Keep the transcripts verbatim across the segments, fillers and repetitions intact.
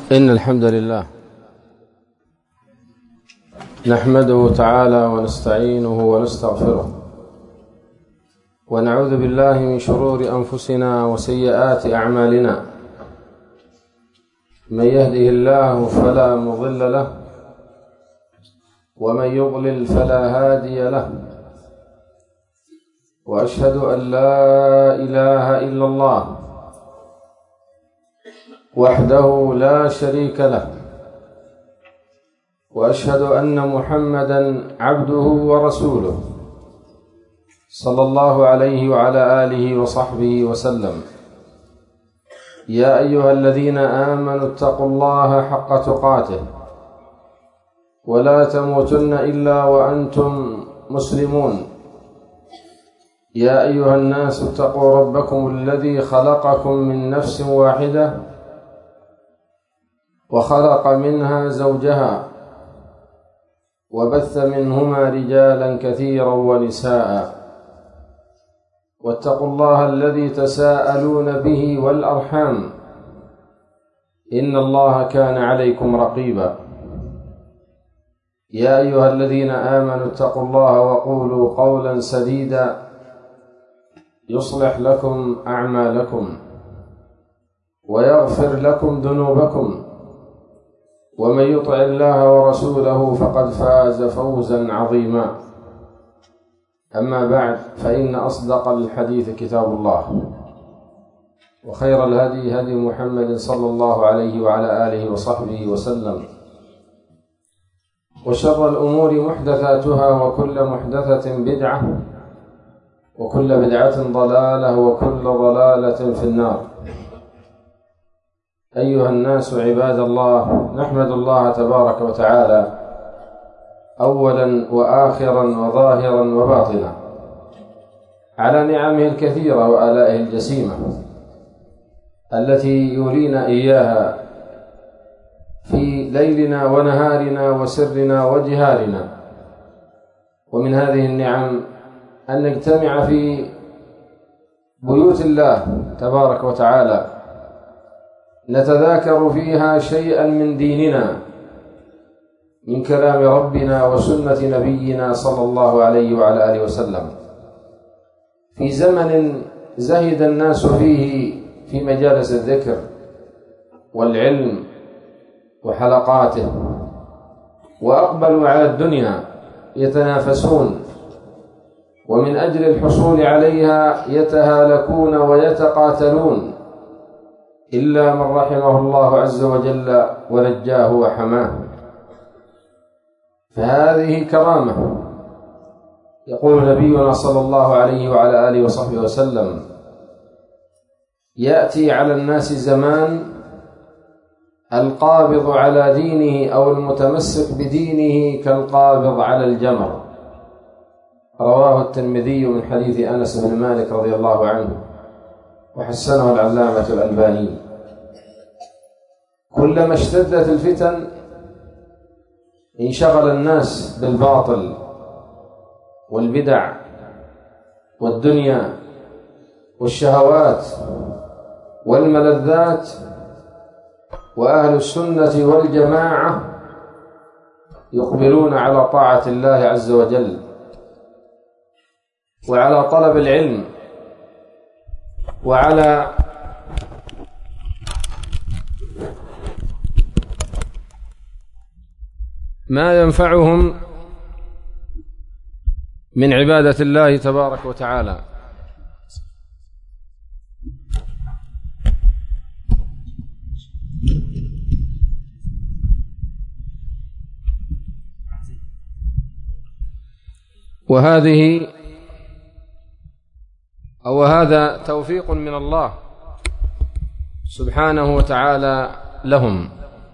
إن الحمد لله نحمده تعالى ونستعينه ونستغفره ونعوذ بالله من شرور أنفسنا وسيئات أعمالنا. من يهده الله فلا مضل له ومن يضلل فلا هادي له، وأشهد أن لا إله إلا الله وحده لا شريك له، وأشهد أن محمدًا عبده ورسوله صلى الله عليه وعلى آله وصحبه وسلم. يا أيها الذين آمنوا اتقوا الله حق تقاته ولا تموتن إلا وأنتم مسلمون. يا أيها الناس اتقوا ربكم الذي خلقكم من نفس واحدة وخلق منها زوجها وبث منهما رجالا كثيرا ونساء، واتقوا الله الذي تساءلون به والأرحام إن الله كان عليكم رقيبا. يا أيها الذين آمنوا اتقوا الله وقولوا قولا سديدا يصلح لكم أعمالكم ويغفر لكم ذنوبكم، ومن يطع الله ورسوله فقد فاز فوزا عظيما. أما بعد، فإن أصدق الحديث كتاب الله، وخير الهدي هدي محمد صلى الله عليه وعلى آله وصحبه وسلم، وشر الأمور محدثاتها وكل محدثة بدعة وكل بدعة ضلالة وكل ضلالة في النار. أيها الناس عباد الله، نحمد الله تبارك وتعالى أولا وآخرا وظاهرا وباطنا على نعمه الكثيرة وآلائه الجسيمة التي يرينا إياها في ليلنا ونهارنا وسرنا وجهارنا. ومن هذه النعم أن نجتمع في بيوت الله تبارك وتعالى نتذاكر فيها شيئا من ديننا، من كلام ربنا وسنة نبينا صلى الله عليه وعلى آله وسلم، في زمن زهد الناس فيه في مجالس الذكر والعلم وحلقاته، وأقبلوا على الدنيا يتنافسون، ومن أجل الحصول عليها يتهالكون ويتقاتلون، إلا من رحمه الله عز وجل ونجاه وحماه. فهذه كرامة. يقول نبينا صلى الله عليه وعلى آله وصحبه وسلم: يأتي على الناس زمان القابض على دينه أو المتمسك بدينه كالقابض على الجمر. رواه الترمذي من حديث أنس بن مالك رضي الله عنه، وحسنه العلامة الألباني. كلما اشتدت الفتن انشغل الناس بالباطل والبدع والدنيا والشهوات والملذات، وأهل السنة والجماعة يقبلون على طاعة الله عز وجل وعلى طلب العلم وعلى ما ينفعهم من عبادة الله تبارك وتعالى. وهذه أو هذا توفيق من الله سبحانه وتعالى لهم،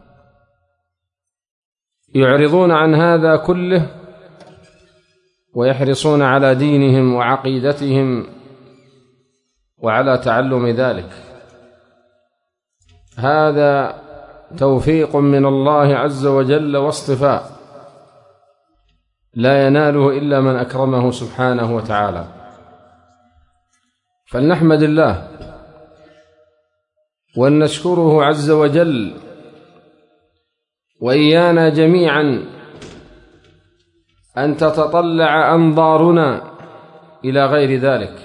يعرضون عن هذا كله ويحرصون على دينهم وعقيدتهم وعلى تعلم ذلك. هذا توفيق من الله عز وجل واصطفاء لا يناله إلا من أكرمه سبحانه وتعالى. فلنحمد الله ولنشكره عز وجل وإيانا جميعا أن تتطلع أنظارنا إلى غير ذلك.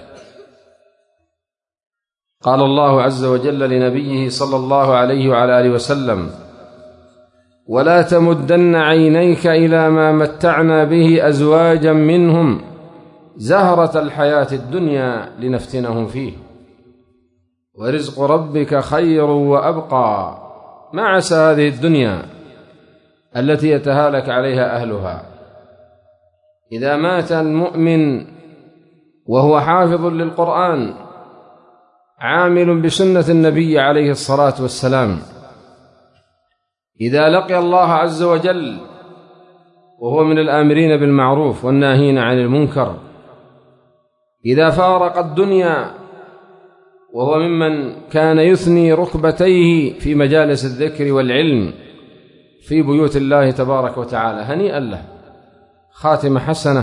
قال الله عز وجل لنبيه صلى الله عليه وعلى آله وسلم: ولا تمدن عينيك إلى ما متعنا به أزواجا منهم زهرة الحياة الدنيا لنفتنهم فيه ورزق ربك خير وأبقى. ما عسى هذه الدنيا التي يتهالك عليها أهلها. إذا مات المؤمن وهو حافظ للقرآن عامل بسنة النبي عليه الصلاة والسلام، إذا لقي الله عز وجل وهو من الآمرين بالمعروف والناهين عن المنكر، إذا فارق الدنيا وهو ممن كان يثني ركبتيه في مجالس الذكر والعلم في بيوت الله تبارك وتعالى، هنيئا له، خاتمة حسنة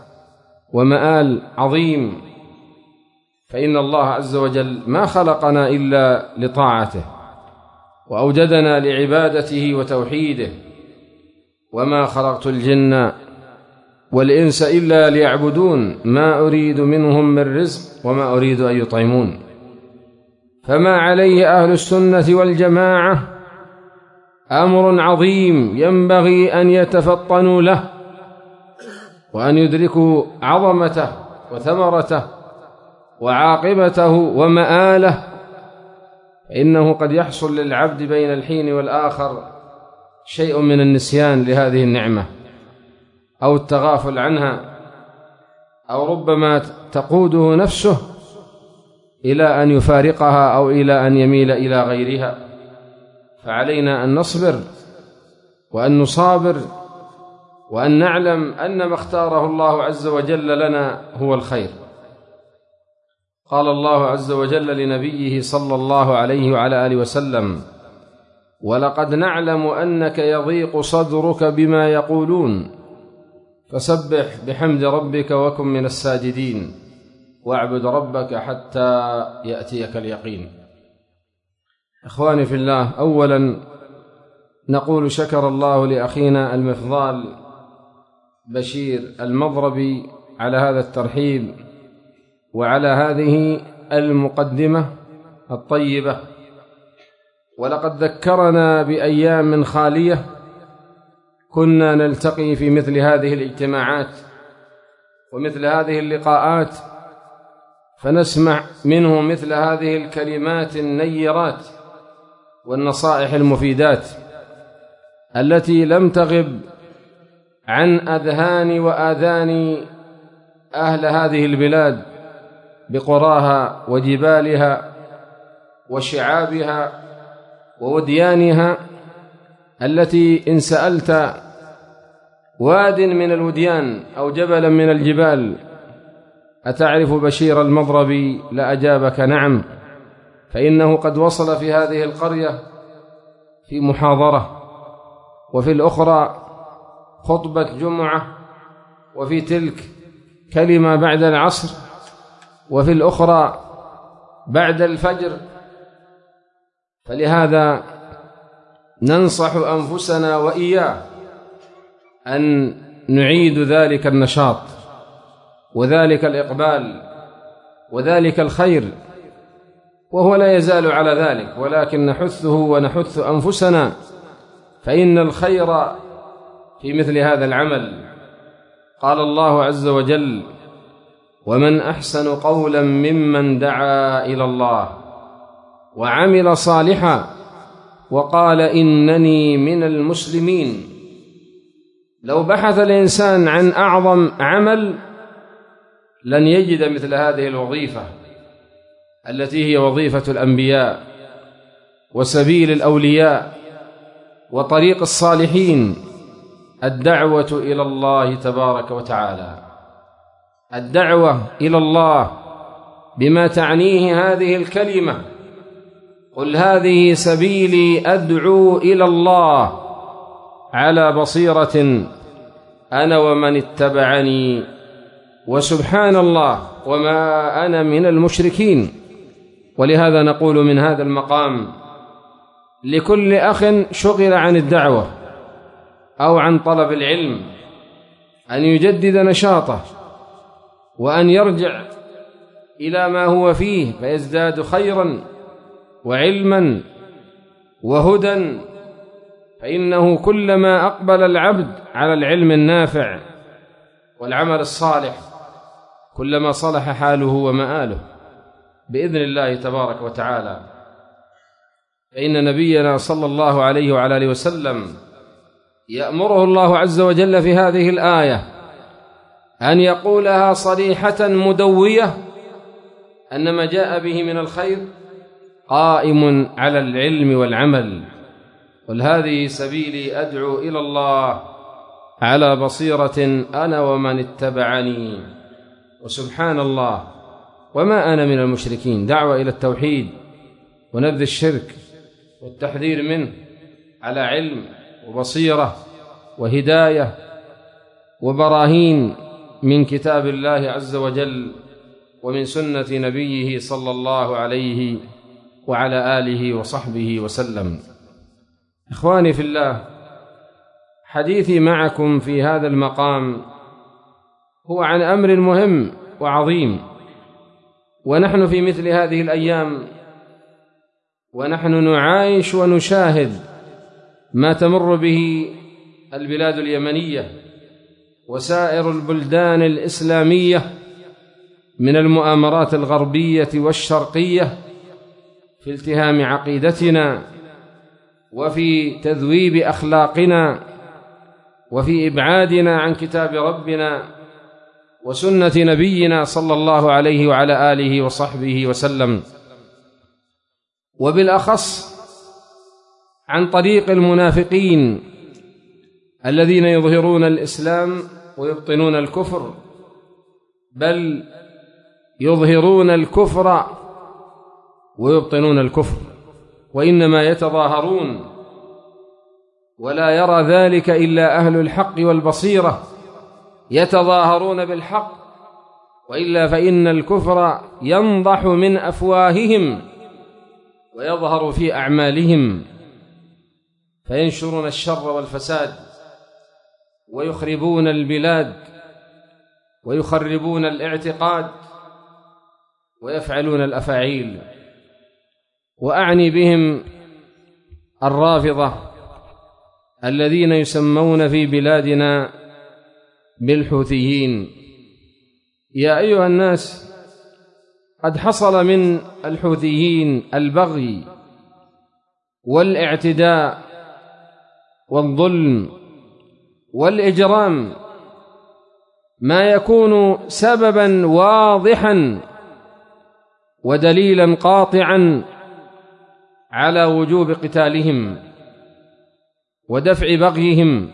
ومآل عظيم. فإن الله عز وجل ما خلقنا إلا لطاعته، وأوجدنا لعبادته وتوحيده، وما خلقت الجن والإنس إلا ليعبدون ما أريد منهم من رزق وما أريد أن يطعمون. فما عليه أهل السنة والجماعة أمر عظيم ينبغي أن يتفطنوا له وأن يدركوا عظمته وثمرته وعاقبته ومآله، فإنه قد يحصل للعبد بين الحين والآخر شيء من النسيان لهذه النعمة أو التغافل عنها، أو ربما تقوده نفسه إلى أن يفارقها أو إلى أن يميل إلى غيرها. فعلينا أن نصبر وأن نصابر وأن نعلم أن ما اختاره الله عز وجل لنا هو الخير. قال الله عز وجل لنبيه صلى الله عليه وعلى آله وسلم: ولقد نعلم أنك يضيق صدرك بما يقولون فسبح بحمد ربك وكن من الساجدين واعبد ربك حتى يأتيك اليقين. إخواني في الله، أولا نقول شكر الله لأخينا المفضال بشير المضربي على هذا الترحيب وعلى هذه المقدمة الطيبة. ولقد ذكرنا بأيام خالية كنا نلتقي في مثل هذه الاجتماعات ومثل هذه اللقاءات، فنسمع منه مثل هذه الكلمات النيرات والنصائح المفيدات التي لم تغب عن أذهان وآذان أهل هذه البلاد بقراها وجبالها وشعابها ووديانها، التي إن سألت واد من الوديان أو جبلا من الجبال أتعرف بشير المضربي لأجابك نعم، فإنه قد وصل في هذه القرية في محاضرة، وفي الأخرى خطبة جمعة، وفي تلك كلمة بعد العصر، وفي الأخرى بعد الفجر. فلهذا ننصح أنفسنا وإياه أن نعيد ذلك النشاط وذلك الإقبال وذلك الخير، وهو لا يزال على ذلك، ولكن نحثه ونحث أنفسنا، فإن الخير في مثل هذا العمل. قال الله عز وجل: ومن أحسن قولا ممن دعا إلى الله وعمل صالحا وقال إنني من المسلمين. لو بحث الإنسان عن أعظم عمل لن يجد مثل هذه الوظيفة التي هي وظيفة الأنبياء وسبيل الأولياء وطريق الصالحين، الدعوة إلى الله تبارك وتعالى، الدعوة إلى الله بما تعنيه هذه الكلمة: قل هذه سبيلي أدعو إلى الله على بصيرة أنا ومن اتبعني وسبحان الله وما أنا من المشركين. ولهذا نقول من هذا المقام لكل أخ شغل عن الدعوة أو عن طلب العلم أن يجدد نشاطه وأن يرجع إلى ما هو فيه فيزداد خيرا وعلما وهدى، فإنه كلما أقبل العبد على العلم النافع والعمل الصالح كلما صلح حاله ومآله بإذن الله تبارك وتعالى. فإن نبينا صلى الله عليه وعلى آله وسلم يأمره الله عز وجل في هذه الآية أن يقولها صريحة مدوية أن ما جاء به من الخير قائم على العلم والعمل. قل هذه سبيلي أدعو إلى الله على بصيرة أنا ومن اتبعني وسبحان الله وما أنا من المشركين. دعوة إلى التوحيد ونبذ الشرك والتحذير منه على علم وبصيرة وهداية وبراهين من كتاب الله عز وجل ومن سنة نبيه صلى الله عليه وعلى آله وصحبه وسلم. إخواني في الله، حديثي معكم في هذا المقام هو عن أمر مهم وعظيم، ونحن في مثل هذه الأيام ونحن نعايش ونشاهد ما تمر به البلاد اليمنية وسائر البلدان الإسلامية من المؤامرات الغربية والشرقية في التهام عقيدتنا وفي تذويب أخلاقنا وفي إبعادنا عن كتاب ربنا وسنة نبينا صلى الله عليه وعلى آله وصحبه وسلم، وبالأخص عن طريق المنافقين الذين يظهرون الإسلام ويبطنون الكفر، بل يظهرون الكفر ويبطنون الكفر، وإنما يتظاهرون ولا يرى ذلك إلا أهل الحق والبصيرة، يتظاهرون بالحق، وإلا فإن الكفر ينضح من أفواههم ويظهر في أعمالهم، فينشرون الشر والفساد ويخربون البلاد ويخربون الاعتقاد ويفعلون الأفاعيل. وأعني بهم الرافضة الذين يسمون في بلادنا بالحوثيين. يا أيها الناس، قد حصل من الحوثيين البغي والاعتداء والظلم والإجرام ما يكون سببا واضحا ودليلا قاطعا على وجوب قتالهم ودفع بغيهم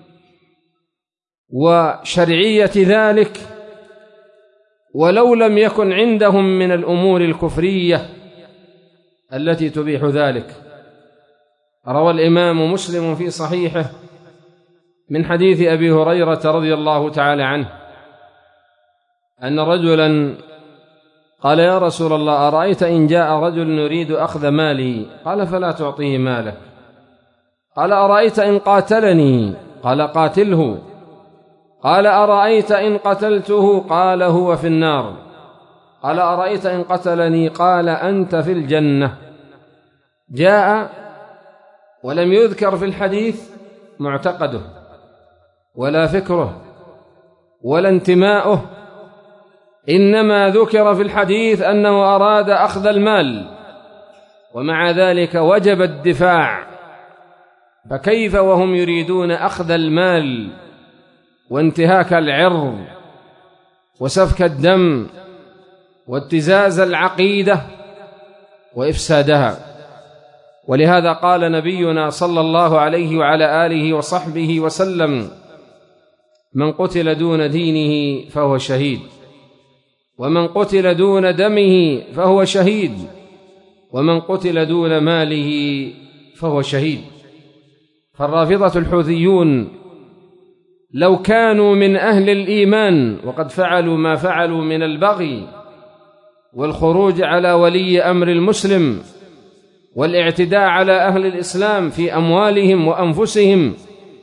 وشرعية ذلك، ولو لم يكن عندهم من الأمور الكفرية التي تبيح ذلك. روى الإمام مسلم في صحيحه من حديث أبي هريرة رضي الله تعالى عنه أن رجلا قال: يا رسول الله، أرأيت إن جاء رجل يريد أخذ مالي؟ قال: فلا تعطيه مالك. قال: أرأيت إن قاتلني؟ قال: قاتله. قال: أرأيت إن قتلته؟ قال: هو في النار. قال: أرأيت إن قتلني؟ قال: أنت في الجنة. جاء ولم يذكر في الحديث معتقده ولا فكره ولا انتماؤه، إنما ذكر في الحديث أنه أراد أخذ المال، ومع ذلك وجب الدفاع. فكيف وهم يريدون أخذ المال وانتهاك العرض وسفك الدم وابتزاز العقيدة وإفسادها؟ ولهذا قال نبينا صلى الله عليه وعلى آله وصحبه وسلم: من قتل دون دينه فهو شهيد، ومن قتل دون دمه فهو شهيد، ومن قتل دون ماله فهو شهيد. فالرافضة الحوثيون لو كانوا من أهل الإيمان وقد فعلوا ما فعلوا من البغي والخروج على ولي أمر المسلم والاعتداء على أهل الإسلام في أموالهم وأنفسهم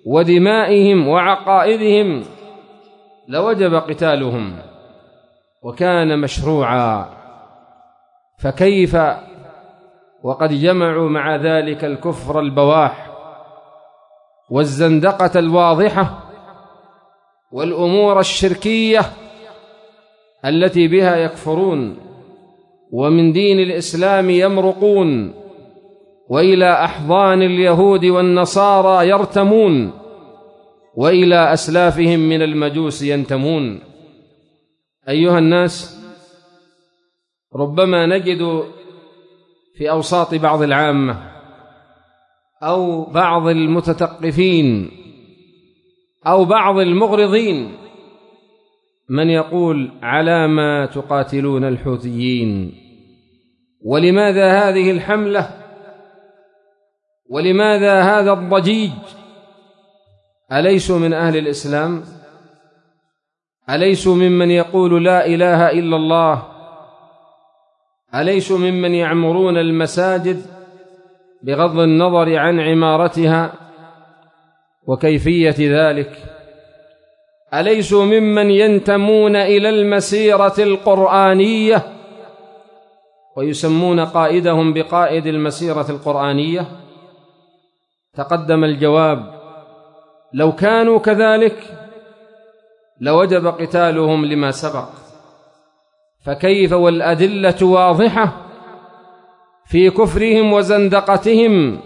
ودمائهم وعقائدهم لوجب قتالهم وكان مشروعا، فكيف وقد جمعوا مع ذلك الكفر البواح والزندقة الواضحة والأمور الشركية التي بها يكفرون ومن دين الإسلام يمرقون وإلى أحضان اليهود والنصارى يرتمون وإلى أسلافهم من المجوس ينتمون. أيها الناس، ربما نجد في أوساط بعض العامة أو بعض المتثقفين أو بعض المغرضين من يقول: على ما تقاتلون الحوثيين؟ ولماذا هذه الحملة؟ ولماذا هذا الضجيج؟ أليسوا من أهل الإسلام؟ أليسوا ممن يقول لا إله إلا الله؟ أليسوا ممن يعمرون المساجد بغض النظر عن عمارتها وكيفية ذلك؟ أليسوا ممن ينتمون إلى المسيرة القرآنية ويسمون قائدهم بقائد المسيرة القرآنية؟ تقدم الجواب: لو كانوا كذلك لوجب قتالهم لما سبق، فكيف والأدلة واضحة في كفرهم وزندقتهم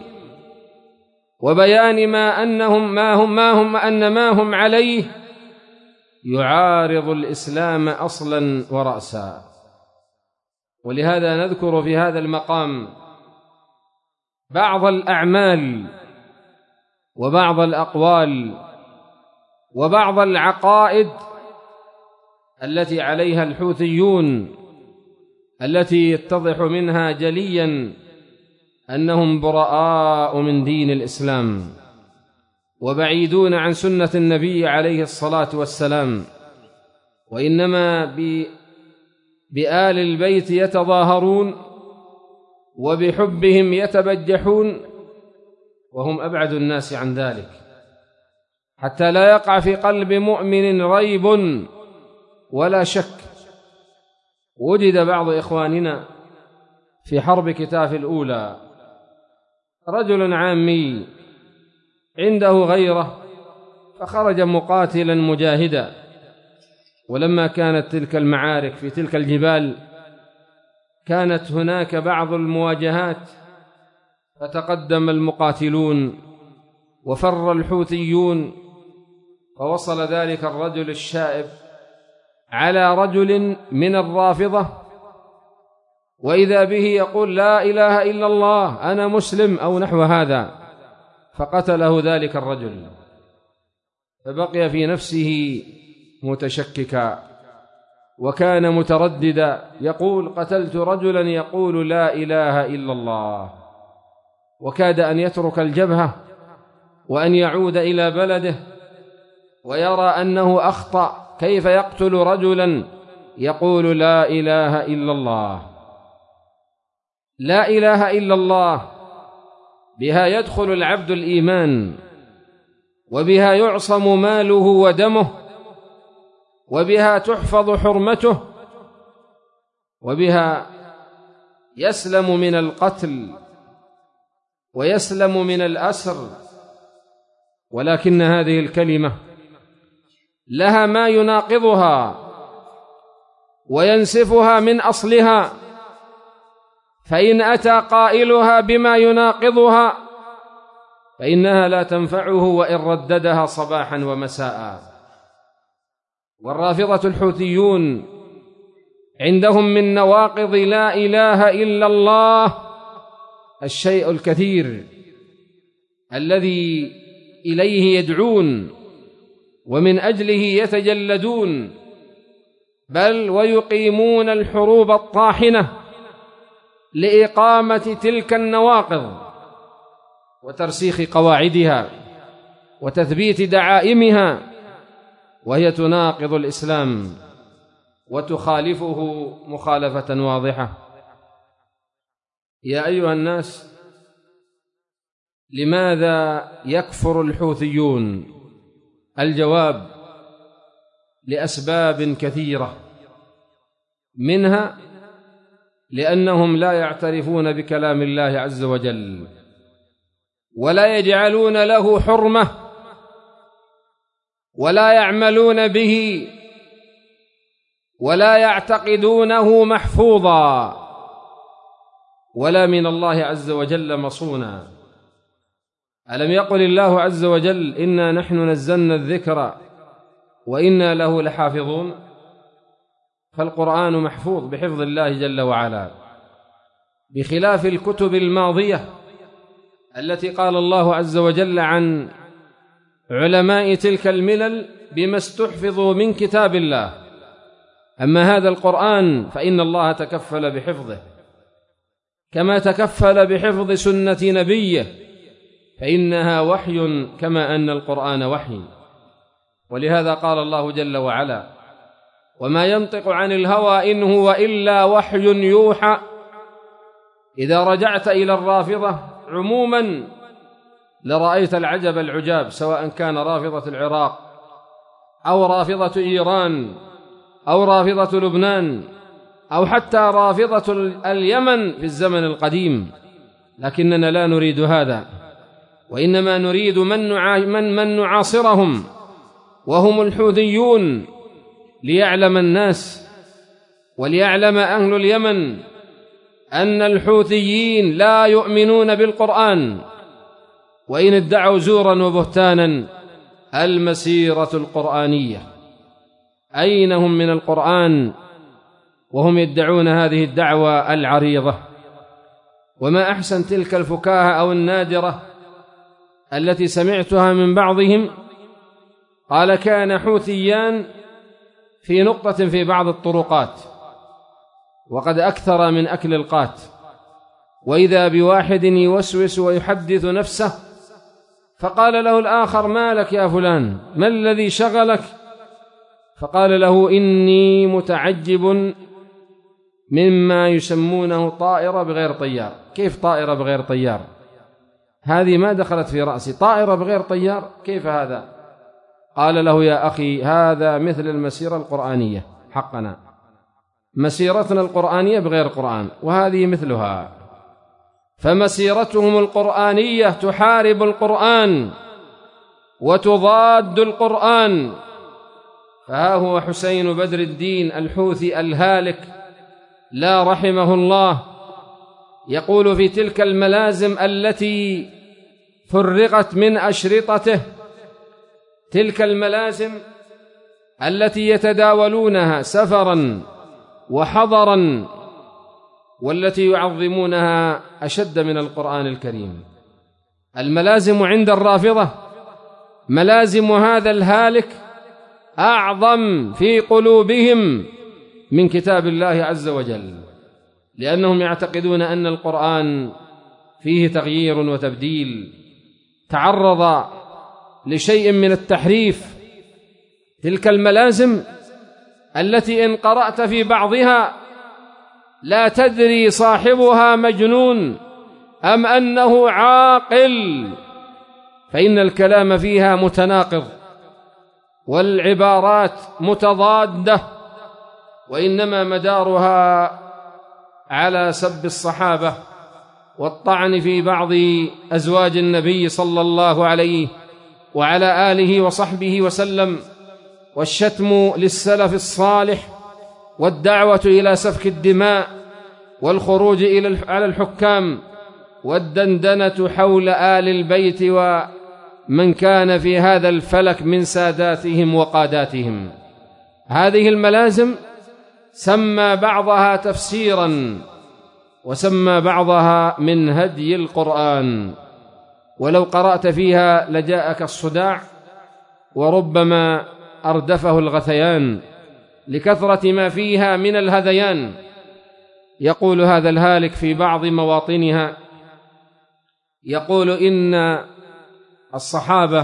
وبيان ما أنهم ما هم ما هم أن ما هم عليه يعارض الإسلام أصلا ورأسا. ولهذا نذكر في هذا المقام بعض الأعمال وبعض الأقوال وبعض العقائد التي عليها الحوثيون، التي يتضح منها جليا أنهم براء من دين الإسلام وبعيدون عن سنة النبي عليه الصلاة والسلام، وإنما بآل البيت يتظاهرون وبحبهم يتبجحون، وهم أبعد الناس عن ذلك، حتى لا يقع في قلب مؤمن ريب ولا شك. وجد بعض إخواننا في حرب كتاف الأولى رجل عامي عنده غيرة فخرج مقاتلا مجاهدا، ولما كانت تلك المعارك في تلك الجبال كانت هناك بعض المواجهات، فتقدم المقاتلون وفر الحوثيون، فوصل ذلك الرجل الشائب على رجل من الرافضة، وإذا به يقول: لا إله إلا الله، أنا مسلم، أو نحو هذا، فقتله ذلك الرجل، فبقي في نفسه متشككا وكان مترددا، يقول: قتلت رجلا يقول لا إله إلا الله، وكاد أن يترك الجبهة وأن يعود إلى بلده ويرى أنه أخطأ، كيف يقتل رجلا يقول لا إله إلا الله؟ لا إله إلا الله بها يدخل العبد الإيمان، وبها يعصم ماله ودمه، وبها تحفظ حرمته، وبها يسلم من القتل ويسلم من الأسر. ولكن هذه الكلمة لها ما يناقضها وينسفها من أصلها، فإن أتى قائلها بما يناقضها فإنها لا تنفعه وإن رددها صباحا ومساء. والرافضة الحوثيون عندهم من نواقض لا إله إلا الله الشيء الكثير الذي إليه يدعون ومن أجله يتجلدون، بل ويقيمون الحروب الطاحنة لإقامة تلك النواقض وترسيخ قواعدها وتثبيت دعائمها، وهي تناقض الإسلام وتخالفه مخالفة واضحة. يا أيها الناس، لماذا يكفر الحوثيون؟ الجواب: لأسباب كثيرة، منها لأنهم لا يعترفون بكلام الله عز وجل ولا يجعلون له حرمة ولا يعملون به ولا يعتقدونه محفوظا ولا من الله عز وجل مصونا. ألم يقل الله عز وجل: إنا نحن نزلنا الذكر وإنا له لحافظون؟ فالقرآن محفوظ بحفظ الله جل وعلا، بخلاف الكتب الماضية التي قال الله عز وجل عن علماء تلك الملل بما استحفظوا من كتاب الله. أما هذا القرآن فإن الله تكفل بحفظه، كما تكفل بحفظ سنة نبيه، فإنها وحي كما أن القرآن وحي. ولهذا قال الله جل وعلا: وما ينطق عن الهوى إن هو إلا وحي يوحى. إذا رجعت إلى الرافضة عموما لرأيت العجب العجاب، سواء كان رافضة العراق أو رافضة إيران أو رافضة لبنان أو حتى رافضة اليمن في الزمن القديم. لكننا لا نريد هذا، وإنما نريد من, نعا من, من نعاصرهم وهم الحوثيون، ليعلم الناس وليعلم أهل اليمن أن الحوثيين لا يؤمنون بالقرآن، وإن ادعوا زورا وبهتانا المسيرة القرآنية. أين هم من القرآن وهم يدعون هذه الدعوة العريضة؟ وما أحسن تلك الفكاهة أو النادرة التي سمعتها من بعضهم. قال: كان حوثيان في نقطة في بعض الطرقات وقد أكثر من أكل القات، وإذا بواحد يوسوس ويحدث نفسه، فقال له الآخر: ما لك يا فلان؟ ما الذي شغلك؟ فقال له: إني متعجب مما يسمونه طائرة بغير طيار. كيف طائرة بغير طيار؟ هذه ما دخلت في رأسي، طائرة بغير طيار كيف هذا؟ قال له: يا أخي، هذا مثل المسيرة القرآنية حقنا، مسيرتنا القرآنية بغير قرآن، وهذه مثلها. فمسيرتهم القرآنية تحارب القرآن وتضاد القرآن. فها هو حسين بدر الدين الحوثي الهالك لا رحمه الله يقول في تلك الملازم التي فرغت من أشرطته، تلك الملازم التي يتداولونها سفرا وحضرا، والتي يعظمونها أشد من القرآن الكريم. الملازم عند الرافضة ملازم هذا الهالك أعظم في قلوبهم من كتاب الله عز وجل، لأنهم يعتقدون أن القرآن فيه تغيير وتبديل، تعرض لشيء من التحريف. تلك الملازم التي إن قرأت في بعضها لا تدري صاحبها مجنون أم أنه عاقل، فإن الكلام فيها متناقض والعبارات متضادة، وإنما مدارها على سب الصحابة والطعن في بعض أزواج النبي صلى الله عليه وعلى آله وصحبه وسلم، والشتم للسلف الصالح، والدعوة إلى سفك الدماء، والخروج إلى على الحكام، والدندنة حول آل البيت ومن كان في هذا الفلك من ساداتهم وقاداتهم. هذه الملازم سمى بعضها تفسيرا وسمى بعضها من هدي القرآن، ولو قرأت فيها لجاءك الصداع وربما أردفه الغثيان لكثرة ما فيها من الهذيان. يقول هذا الهالك في بعض مواطنها، يقول إن الصحابة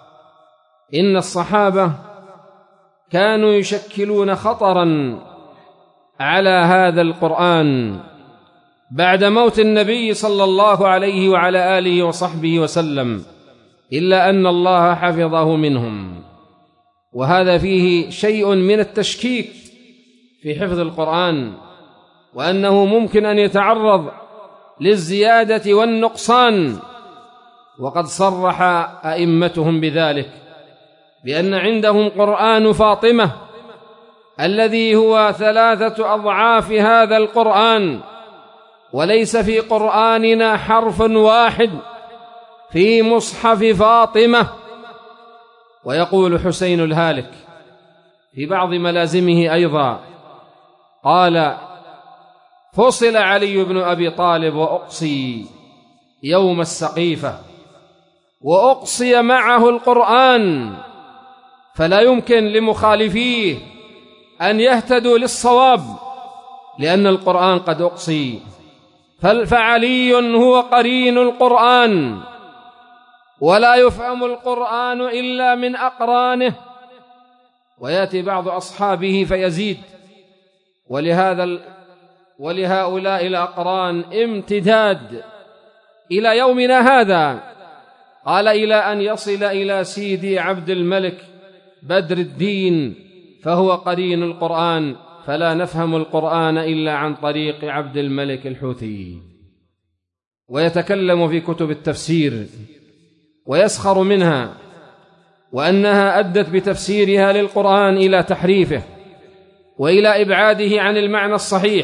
إن الصحابة كانوا يشكلون خطرا على هذا القرآن، بعد موت النبي صلى الله عليه وعلى آله وصحبه وسلم، إلا أن الله حفظه منهم. وهذا فيه شيء من التشكيك في حفظ القرآن، وأنه ممكن أن يتعرض للزيادة والنقصان، وقد صرح أئمتهم بذلك، بأن عندهم قرآن فاطمة الذي هو ثلاثة أضعاف هذا القرآن، وليس في قرآننا حرف واحد في مصحف فاطمة. ويقول حسين الهالك في بعض ملازمه أيضا، قال: فصل علي بن أبي طالب وأقصي يوم السقيفة، وأقصي معه القرآن، فلا يمكن لمخالفيه أن يهتدوا للصواب، لأن القرآن قد أقصي. فعلي هو قرين القرآن، ولا يفهم القرآن إلا من أقرانه. ويأتي بعض أصحابه فيزيد، ولهذا ولهؤلاء الأقران امتداد إلى يومنا هذا. قال: إلى أن يصل إلى سيدي عبد الملك بدر الدين، فهو قرين القرآن، فلا نفهم القرآن إلا عن طريق عبد الملك الحوثي. ويتكلم في كتب التفسير ويسخر منها، وأنها أدت بتفسيرها للقرآن إلى تحريفه، وإلى إبعاده عن المعنى الصحيح،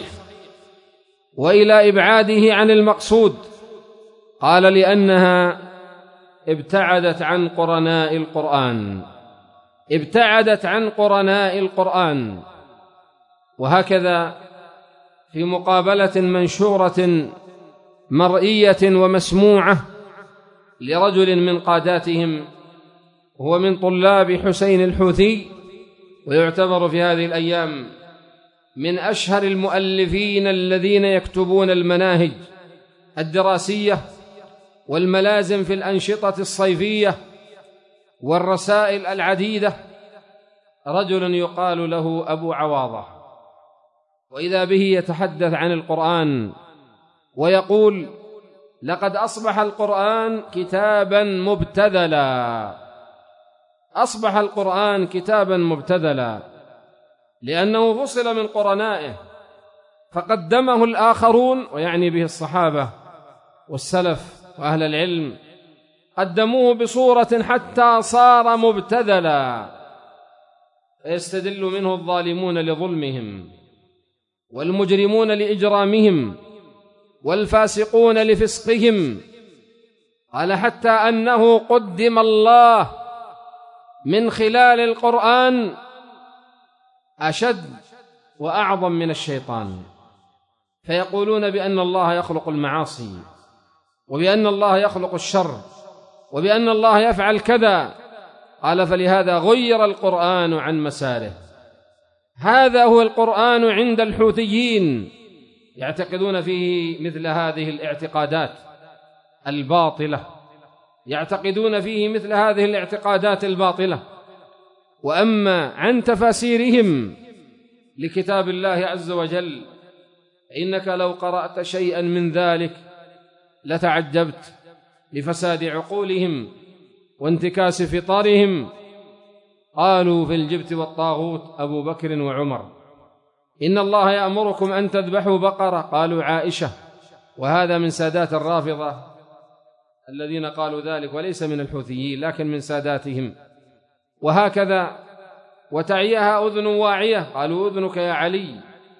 وإلى إبعاده عن المقصود. قال: لأنها ابتعدت عن قرناء القرآن، ابتعدت عن قرناء القرآن. وهكذا في مقابلة منشورة مرئية ومسموعة لرجل من قاداتهم، هو من طلاب حسين الحوثي، ويعتبر في هذه الأيام من أشهر المؤلفين الذين يكتبون المناهج الدراسية والملازم في الأنشطة الصيفية والرسائل العديدة، رجل يقال له أبو عواضة. وإذا به يتحدث عن القرآن ويقول: لقد أصبح القرآن كتابا مبتذلا، أصبح القرآن كتابا مبتذلا، لأنه فصل من قرنائه، فقدمه الآخرون، ويعني به الصحابة والسلف وأهل العلم، قدموه بصورة حتى صار مبتذلا، فيستدل منه الظالمون لظلمهم، والمجرمون لإجرامهم، والفاسقون لفسقهم. قال: حتى أنه قدم الله من خلال القرآن أشد وأعظم من الشيطان، فيقولون بأن الله يخلق المعاصي، وبأن الله يخلق الشر، وبأن الله يفعل كذا. قال: فلهذا غير القرآن عن مساره. هذا هو القرآن عند الحوثيين، يعتقدون فيه مثل هذه الاعتقادات الباطلة، يعتقدون فيه مثل هذه الاعتقادات الباطلة. وأما عن تفاسيرهم لكتاب الله عز وجل، إنك لو قرأت شيئا من ذلك لتعجبت لفساد عقولهم وانتكاس فطرهم. قالوا في الجبت والطاغوت أبو بكر وعمر: إن الله يأمركم أن تذبحوا بقرة. قالوا عائشة. وهذا من سادات الرافضة الذين قالوا ذلك، وليس من الحوثيين لكن من ساداتهم. وهكذا وتعيها أذن واعية، قالوا أذنك يا علي.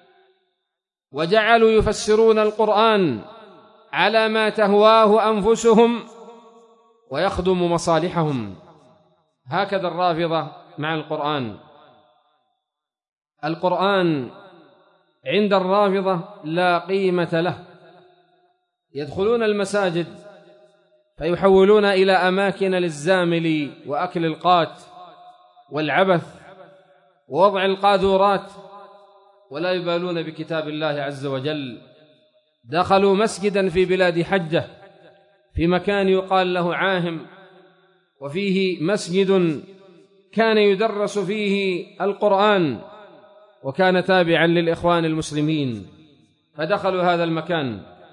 وجعلوا يفسرون القرآن على ما تهواه أنفسهم ويخدم مصالحهم. هكذا الرافضة مع القرآن. القرآن عند الرافضة لا قيمة له، يدخلون المساجد فيحولون إلى أماكن للزامل وأكل القات والعبث ووضع القاذورات، ولا يبالون بكتاب الله عز وجل. دخلوا مسجدا في بلاد حجة في مكان يقال له عاهم، وفيه مسجد كان يدرس فيه القرآن، وكان تابعا للإخوان المسلمين، فدخلوا هذا المكان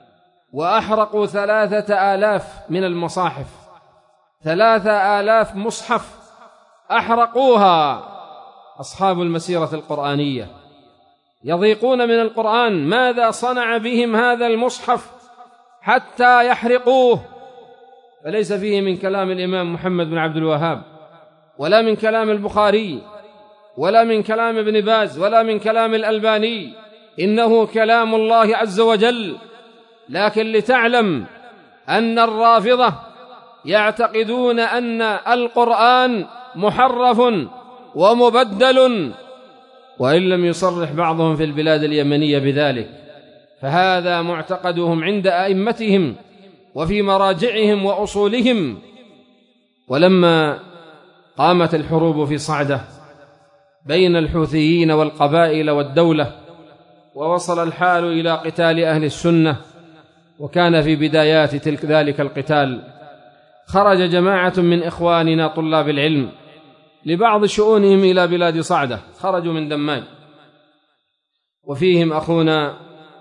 وأحرقوا ثلاثة آلاف من المصاحف، ثلاثة آلاف مصحف أحرقوها أصحاب المسيرة القرآنية، يضيقون من القرآن. ماذا صنع بهم هذا المصحف حتى يحرقوه؟ فليس فيه من كلام الإمام محمد بن عبد الوهاب، ولا من كلام البخاري، ولا من كلام ابن باز، ولا من كلام الألباني، إنه كلام الله عز وجل. لكن لتعلم أن الرافضة يعتقدون أن القرآن محرف ومبدل، وإن لم يصرح بعضهم في البلاد اليمنية بذلك، فهذا معتقدهم عند أئمتهم وفي مراجعهم وأصولهم. ولما قامت الحروب في صعدة بين الحوثيين والقبائل والدولة، ووصل الحال إلى قتال أهل السنة، وكان في بدايات تلك ذلك القتال خرج جماعة من إخواننا طلاب العلم لبعض شؤونهم إلى بلاد صعدة، خرجوا من دماج، وفيهم أخونا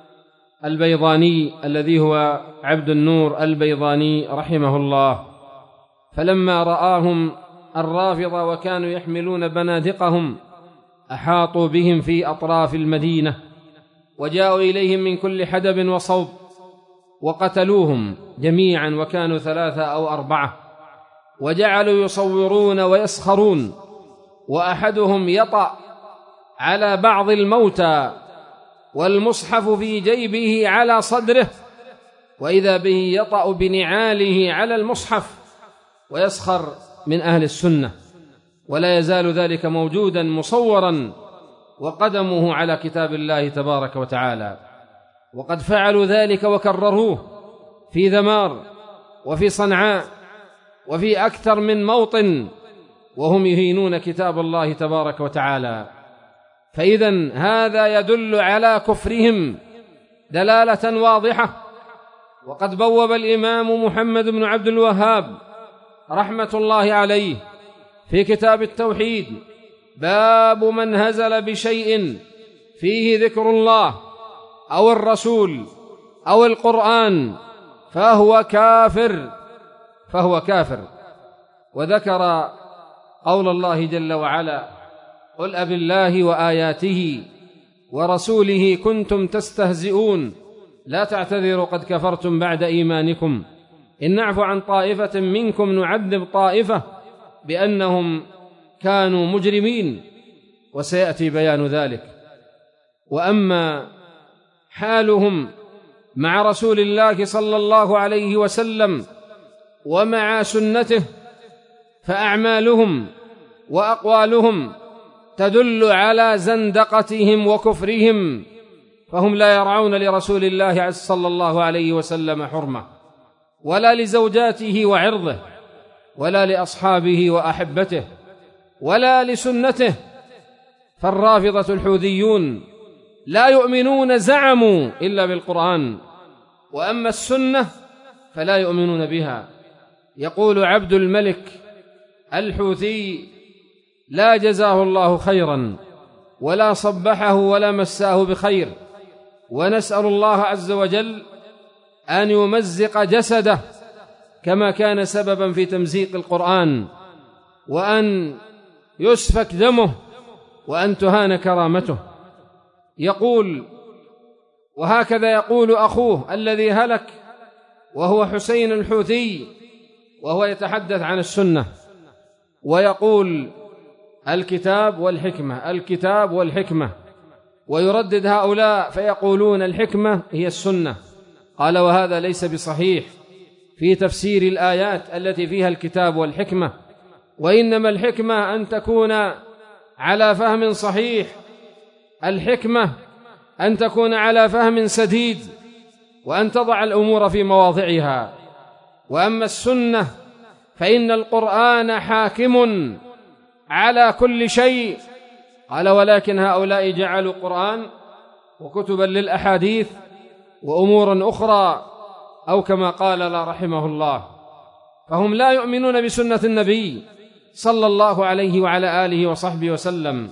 البيضاني الذي هو عبد النور البيضاني رحمه الله. فلما رآهم الرافضة وكانوا يحملون بنادقهم أحاطوا بهم في أطراف المدينة، وجاءوا إليهم من كل حدب وصوب وقتلوهم جميعا، وكانوا ثلاثة أو أربعة، وجعلوا يصورون ويسخرون، وأحدهم يطأ على بعض الموتى والمصحف في جيبه على صدره، وإذا به يطأ بنعاله على المصحف ويسخر من أهل السنة، ولا يزال ذلك موجودا مصورا وقدمه على كتاب الله تبارك وتعالى. وقد فعلوا ذلك وكرروه في ذمار وفي صنعاء وفي أكثر من موطن، وهم يهينون كتاب الله تبارك وتعالى. فإذن هذا يدل على كفرهم دلالة واضحة. وقد بوب الإمام محمد بن عبد الوهاب رحمة الله عليه في كتاب التوحيد باب من هزل بشيء فيه ذكر الله أو الرسول أو القرآن فهو كافر، فهو كافر. وذكر قول الله جل وعلا: قل أب الله وآياته ورسوله كنتم تستهزئون لا تعتذروا قد كفرتم بعد إيمانكم إن نعفو عن طائفة منكم نعذب طائفة بأنهم كانوا مجرمين، وسيأتي بيان ذلك. وأما حالهم مع رسول الله صلى الله عليه وسلم ومع سنته فأعمالهم وأقوالهم تدل على زندقتهم وكفرهم، فهم لا يرعون لرسول الله صلى الله عليه وسلم حرمة، ولا لزوجاته وعرضه، ولا لأصحابه وأحبته، ولا لسنته. فالرافضة الحوثيون لا يؤمنون زعموا إلا بالقرآن، وأما السنة فلا يؤمنون بها. يقول عبد الملك الحوثي: لا جزاه الله خيرا ولا صبحه ولا مساه بخير، ونسأل الله عز وجل أن يمزق جسده كما كان سببا في تمزيق القرآن، وأن يسفك دمه، وأن تهان كرامته. يقول: وهكذا يقول أخوه الذي هلك وهو حسين الحوثي، وهو يتحدث عن السنة ويقول: الكتاب والحكمة، الكتاب والحكمة، ويردد هؤلاء فيقولون الحكمة هي السنة. قال: وهذا ليس بصحيح في تفسير الآيات التي فيها الكتاب والحكمة، وإنما الحكمة أن تكون على فهم صحيح، الحكمة أن تكون على فهم سديد، وأن تضع الأمور في مواضعها. وأما السنة فإن القرآن حاكم على كل شيء. قال: ولكن هؤلاء جعلوا قرآن وكتبا للأحاديث وأمورا أخرى، أو كما قال لا رحمه الله. فهم لا يؤمنون بسنة النبي صلى الله عليه وعلى آله وصحبه وسلم،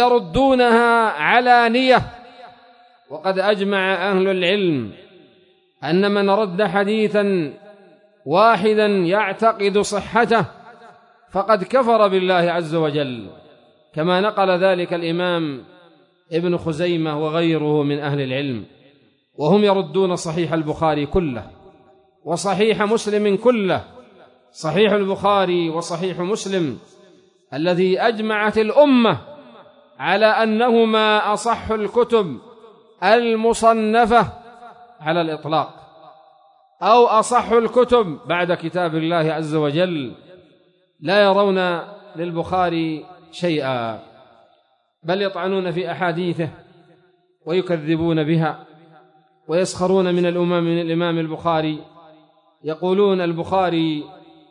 ويردونها علانية. وقد أجمع أهل العلم أن من رد حديثا واحدا يعتقد صحته فقد كفر بالله عز وجل، كما نقل ذلك الإمام ابن خزيمة وغيره من أهل العلم، وهم يردون صحيح البخاري كله وصحيح مسلم كله. صحيح البخاري وصحيح مسلم الذي أجمعت الأمة على أنهما أصح الكتب المصنفة على الإطلاق، أو أصح الكتب بعد كتاب الله عز وجل، لا يرون للبخاري شيئا، بل يطعنون في أحاديثه ويكذبون بها ويسخرون من الأمم من الإمام البخاري، يقولون البخاري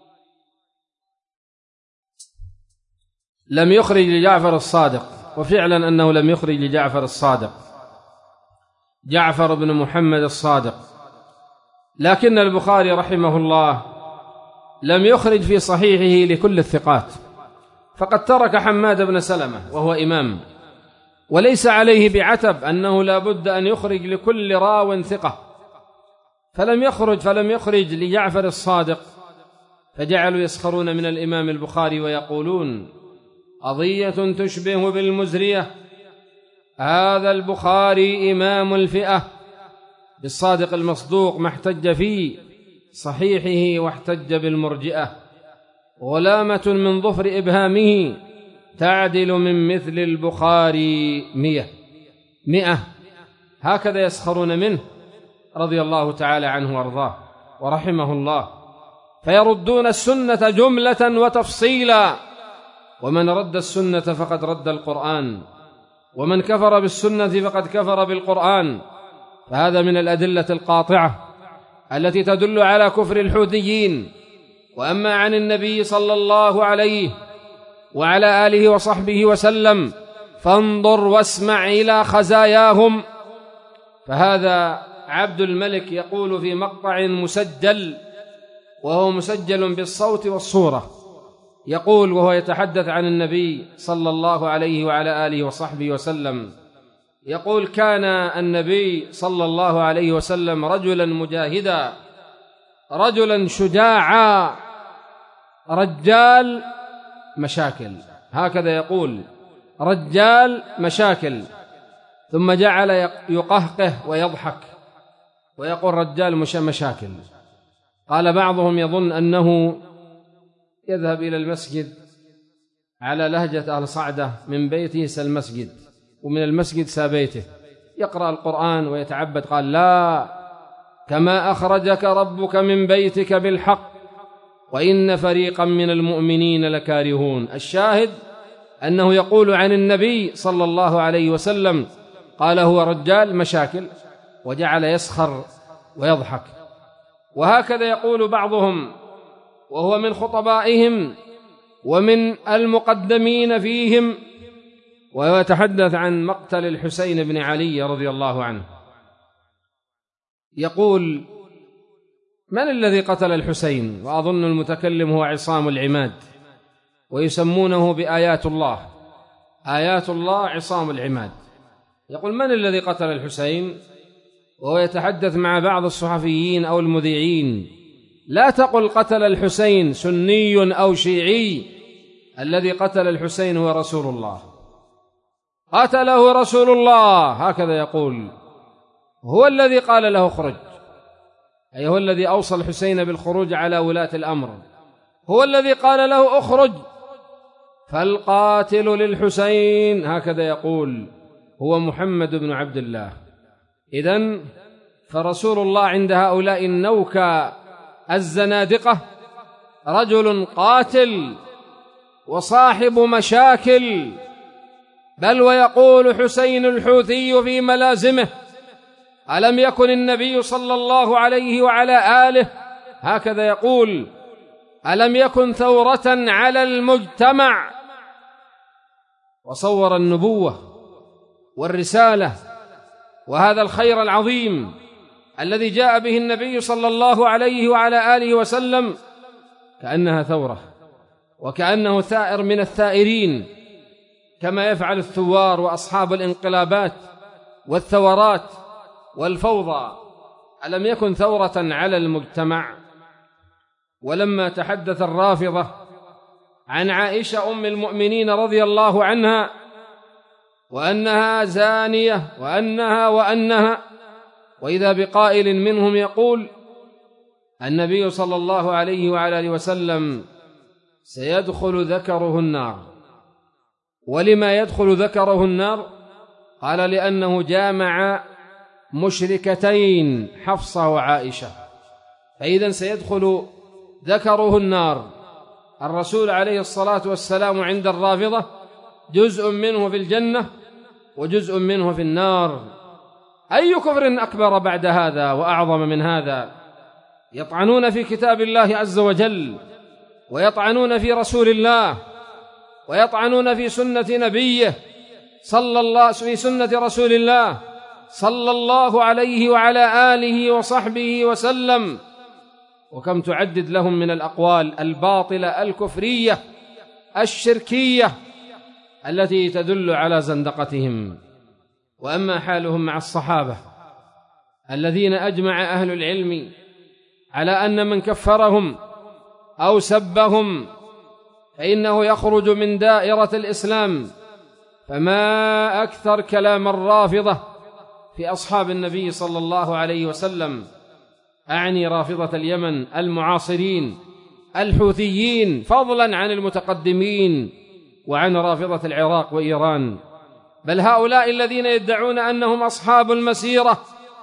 لم يخرج لجعفر الصادق، وفعلا أنه لم يخرج لجعفر الصادق، جعفر بن محمد الصادق، لكن البخاري رحمه الله لم يخرج في صحيحه لكل الثقات، فقد ترك حماد بن سلمة وهو إمام، وليس عليه بعتب أنه لا بد أن يخرج لكل راو ثقة، فلم يخرج فلم يخرج لجعفر الصادق، فجعلوا يسخرون من الإمام البخاري ويقولون قضية تشبه بالمزرية، هذا البخاري إمام الفئة، بالصادق المصدوق ما احتج في صحيحه واحتج بالمرجئة، غلامة من ظفر إبهامه تعدل من مثل البخاري مئة مئة، هكذا يسخرون منه رضي الله تعالى عنه وارضاه ورحمه الله، فيردون السنة جملة وتفصيلا، ومن رد السنة فقد رد القرآن، ومن كفر بالسنة فقد كفر بالقرآن. فهذا من الأدلة القاطعة التي تدل على كفر الحوثيين. وأما عن النبي صلى الله عليه وعلى آله وصحبه وسلم فانظر واسمع إلى خزاياهم، فهذا عبد الملك يقول في مقطع مسجل، وهو مسجل بالصوت والصورة، يقول وهو يتحدث عن النبي صلى الله عليه وعلى آله وصحبه وسلم، يقول كان النبي صلى الله عليه وسلم رجلا مجاهدا، رجلا شجاعا، رجال مشاكل، هكذا يقول، رجال مشاكل، ثم جعل يقهقه ويضحك ويقول رجال مش مشاكل. قال بعضهم يظن أنه يذهب إلى المسجد على لهجة أهل صعدة، من بيته سالمسجد، ومن المسجد سابيته، يقرأ القرآن ويتعبد. قال لا، كما أخرجك ربك من بيتك بالحق وإن فريقا من المؤمنين لكارهون. الشاهد أنه يقول عن النبي صلى الله عليه وسلم قال هو رجال مشاكل، وجعل يسخر ويضحك. وهكذا يقول بعضهم وهو من خطبائهم ومن المقدمين فيهم، ويتحدث عن مقتل الحسين بن علي رضي الله عنه، يقول من الذي قتل الحسين؟ وأظن المتكلم هو عصام العماد، ويسمونه بآيات الله، آيات الله عصام العماد. يقول من الذي قتل الحسين؟ وهو يتحدث مع بعض الصحفيين أو المذيعين، لا تقل قتل الحسين سني أو شيعي، الذي قتل الحسين هو رسول الله، قتله رسول الله، هكذا يقول، هو الذي قال له اخرج، أي هو الذي أوصى الحسين بالخروج على ولاة الأمر، هو الذي قال له اخرج، فالقاتل للحسين هكذا يقول هو محمد بن عبد الله. إذن فرسول الله عند هؤلاء النوكى الزنادقة رجل قاتل وصاحب مشاكل، بل ويقول حسين الحوثي في ملازمه ألم يكن النبي صلى الله عليه وعلى آله، هكذا يقول، ألم يكن ثورة على المجتمع؟ وصور النبوة والرسالة وهذا الخير العظيم الذي جاء به النبي صلى الله عليه وعلى آله وسلم كأنها ثورة، وكأنه ثائر من الثائرين، كما يفعل الثوار وأصحاب الانقلابات والثورات والفوضى. ألم يكن ثورة على المجتمع؟ ولما تحدث الرافضة عن عائشة أم المؤمنين رضي الله عنها وأنها زانية وأنها وأنها، وإذا بقائل منهم يقول النبي صلى الله عليه وعلى آله وسلم سيدخل ذكره النار. ولما يدخل ذكره النار؟ قال لأنه جامع مشركتين حفصة وعائشة، فإذا سيدخل ذكره النار. الرسول عليه الصلاة والسلام عند الرافضة جزء منه في الجنة وجزء منه في النار. أي كفر أكبر بعد هذا وأعظم من هذا؟ يطعنون في كتاب الله عز وجل، ويطعنون في رسول الله، ويطعنون في سنة نبيه صلى الله في سنة رسول الله صلى الله عليه وعلى آله وصحبه وسلم. وكم تعدد لهم من الأقوال الباطلة الكفرية الشركية التي تدل على زندقتهم. وأما حالهم مع الصحابة الذين أجمع أهل العلم على أن من كفرهم أو سبهم فإنه يخرج من دائرة الإسلام، فما أكثر كلام الرافضة في أصحاب النبي صلى الله عليه وسلم، أعني رافضة اليمن المعاصرين الحوثيين، فضلا عن المتقدمين وعن رافضة العراق وإيران. بل هؤلاء الذين يدعون أنهم أصحاب المسيرة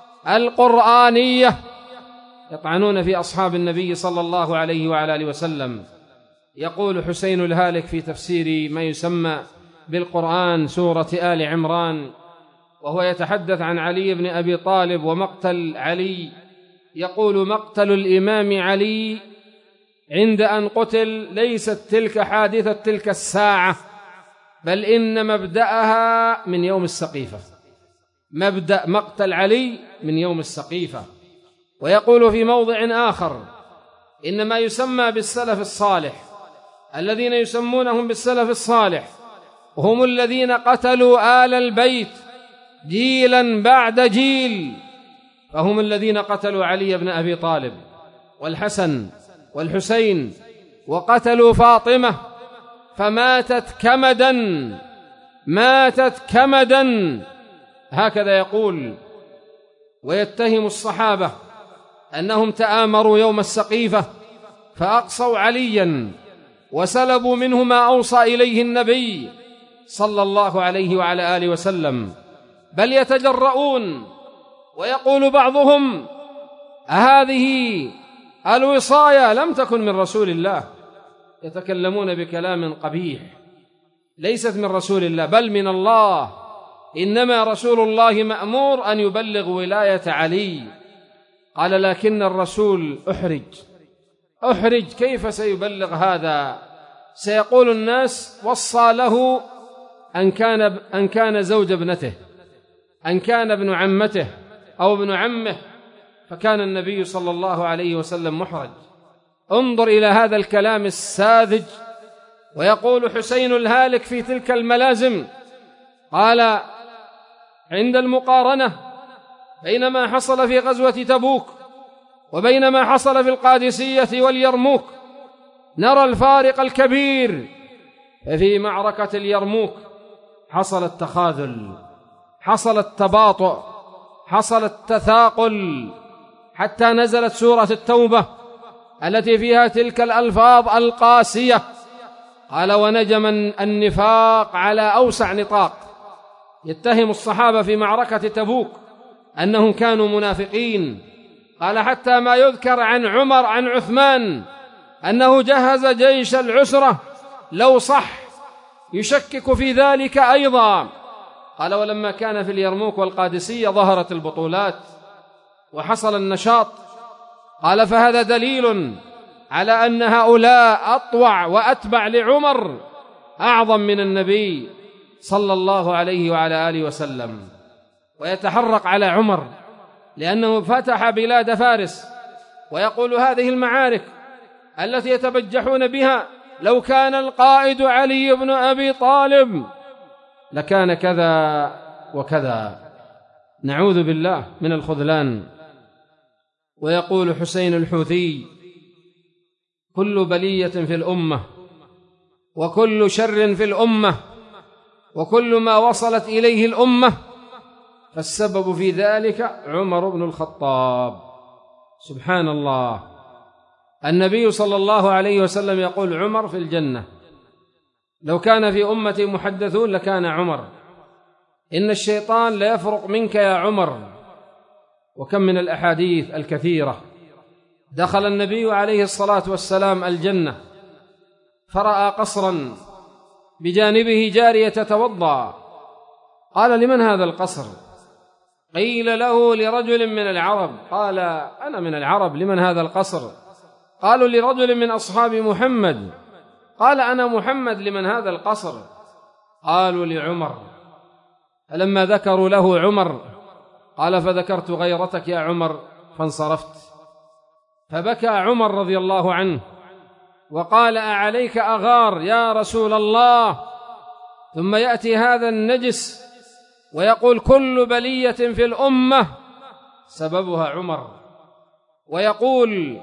القرآنية يطعنون في أصحاب النبي صلى الله عليه وعلى آله وسلم. يقول حسين الهالك في تفسير ما يسمى بالقرآن سورة آل عمران وهو يتحدث عن علي بن أبي طالب ومقتل علي، يقول مقتل الإمام علي عند أن قتل ليست تلك حادثة تلك الساعة، بل إن مبدأها من يوم السقيفة، مبدأ مقتل علي من يوم السقيفة. ويقول في موضع آخر إن ما يسمى بالسلف الصالح، الذين يسمونهم بالسلف الصالح هم الذين قتلوا آل البيت جيلا بعد جيل، فهم الذين قتلوا علي بن أبي طالب والحسن والحسين، وقتلوا فاطمة فماتت كمدا، ماتت كمدا، هكذا يقول. ويتهم الصحابة أنهم تآمروا يوم السقيفة فأقصوا عليا وسلبوا منه ما أوصى إليه النبي صلى الله عليه وعلى آله وسلم، بل يتجرؤون ويقول بعضهم هذه الوصاية لم تكن من رسول الله، يتكلمون بكلام قبيح، ليست من رسول الله بل من الله، إنما رسول الله مأمور أن يبلغ ولاية علي. قال لكن الرسول أحرج أحرج كيف سيبلغ هذا؟ سيقول الناس وصى له أن كان, أن كان زوج ابنته، أن كان ابن عمته أو ابن عمه، فكان النبي صلى الله عليه وسلم محرج. انظر إلى هذا الكلام الساذج. ويقول حسين الهالك في تلك الملازم، قال عند المقارنة بين ما حصل في غزوة تبوك وبين ما حصل في القادسية واليرموك نرى الفارق الكبير. ففي معركة اليرموك حصل التخاذل، حصل التباطؤ، حصل التثاقل، حتى نزلت سورة التوبة التي فيها تلك الألفاظ القاسية. قال ونجم النفاق على أوسع نطاق، يتهم الصحابة في معركة تبوك أنهم كانوا منافقين. قال حتى ما يذكر عن عمر عن عثمان أنه جهز جيش العسرة لو صح، يشكك في ذلك أيضا. قال ولما كان في اليرموك والقادسية ظهرت البطولات وحصل النشاط. قال فهذا دليل على أن هؤلاء أطوع وأتبع لعمر أعظم من النبي صلى الله عليه وعلى آله وسلم. ويتحرق على عمر لأنه فتح بلاد فارس، ويقول هذه المعارك التي يتبجحون بها لو كان القائد علي بن أبي طالب لكان كذا وكذا. نعوذ بالله من الخذلان. ويقول حسين الحوثي: كل بلية في الأمة وكل شر في الأمة وكل ما وصلت إليه الأمة فالسبب في ذلك عمر بن الخطاب. سبحان الله، النبي صلى الله عليه وسلم يقول: عمر في الجنة. لو كان في أمتي محدثون لكان عمر. إن الشيطان لا يفرق منك يا عمر. وكم من الأحاديث الكثيرة. دخل النبي عليه الصلاة والسلام الجنة فرأى قصرا بجانبه جارية تتوضأ، قال: لمن هذا القصر؟ قيل له: لرجل من العرب. قال: أنا من العرب، لمن هذا القصر؟ قالوا: لرجل من أصحاب محمد. قال: أنا محمد، لمن هذا القصر؟ قالوا: لعمر. فلما ذكروا له عمر قال: فذكرت غيرتك يا عمر فانصرفت. فبكى عمر رضي الله عنه وقال: أعليك أغار يا رسول الله؟ ثم يأتي هذا النجس ويقول: كل بلية في الأمة سببها عمر، ويقول: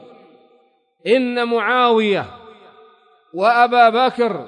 إن معاوية وأبا بكر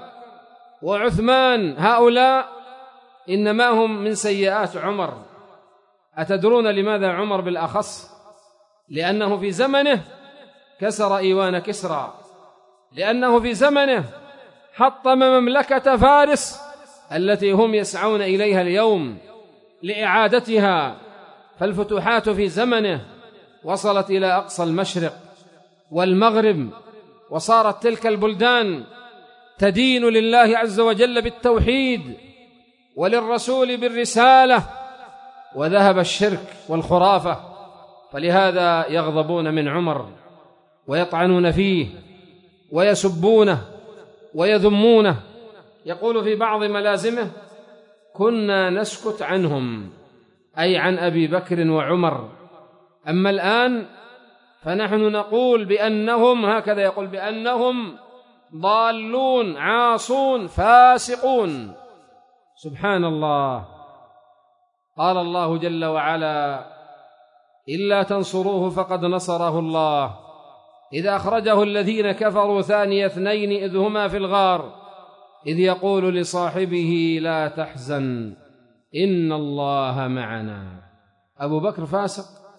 وعثمان هؤلاء إنما هم من سيئات عمر. أتدرون لماذا عمر بالأخص؟ لأنه في زمنه كسر إيوان كسرى، لأنه في زمنه حطم مملكة فارس التي هم يسعون إليها اليوم لإعادتها. فالفتوحات في زمنه وصلت إلى أقصى المشرق والمغرب، وصارت تلك البلدان تدين لله عز وجل بالتوحيد وللرسول بالرسالة، وذهب الشرك والخرافة. فلهذا يغضبون من عمر ويطعنون فيه ويسبونه ويذمونه. يقول في بعض ملازمه: كنا نسكت عنهم، أي عن أبي بكر وعمر، أما الآن فنحن نقول بأنهم، هكذا يقول، بأنهم ضالون عاصون فاسقون. سبحان الله. قال الله جل وعلا: إلا تنصروه فقد نصره الله إذ أخرجه الذين كفروا ثاني اثنين إذ هما في الغار إذ يقول لصاحبه لا تحزن إن الله معنا. أبو بكر فاسق،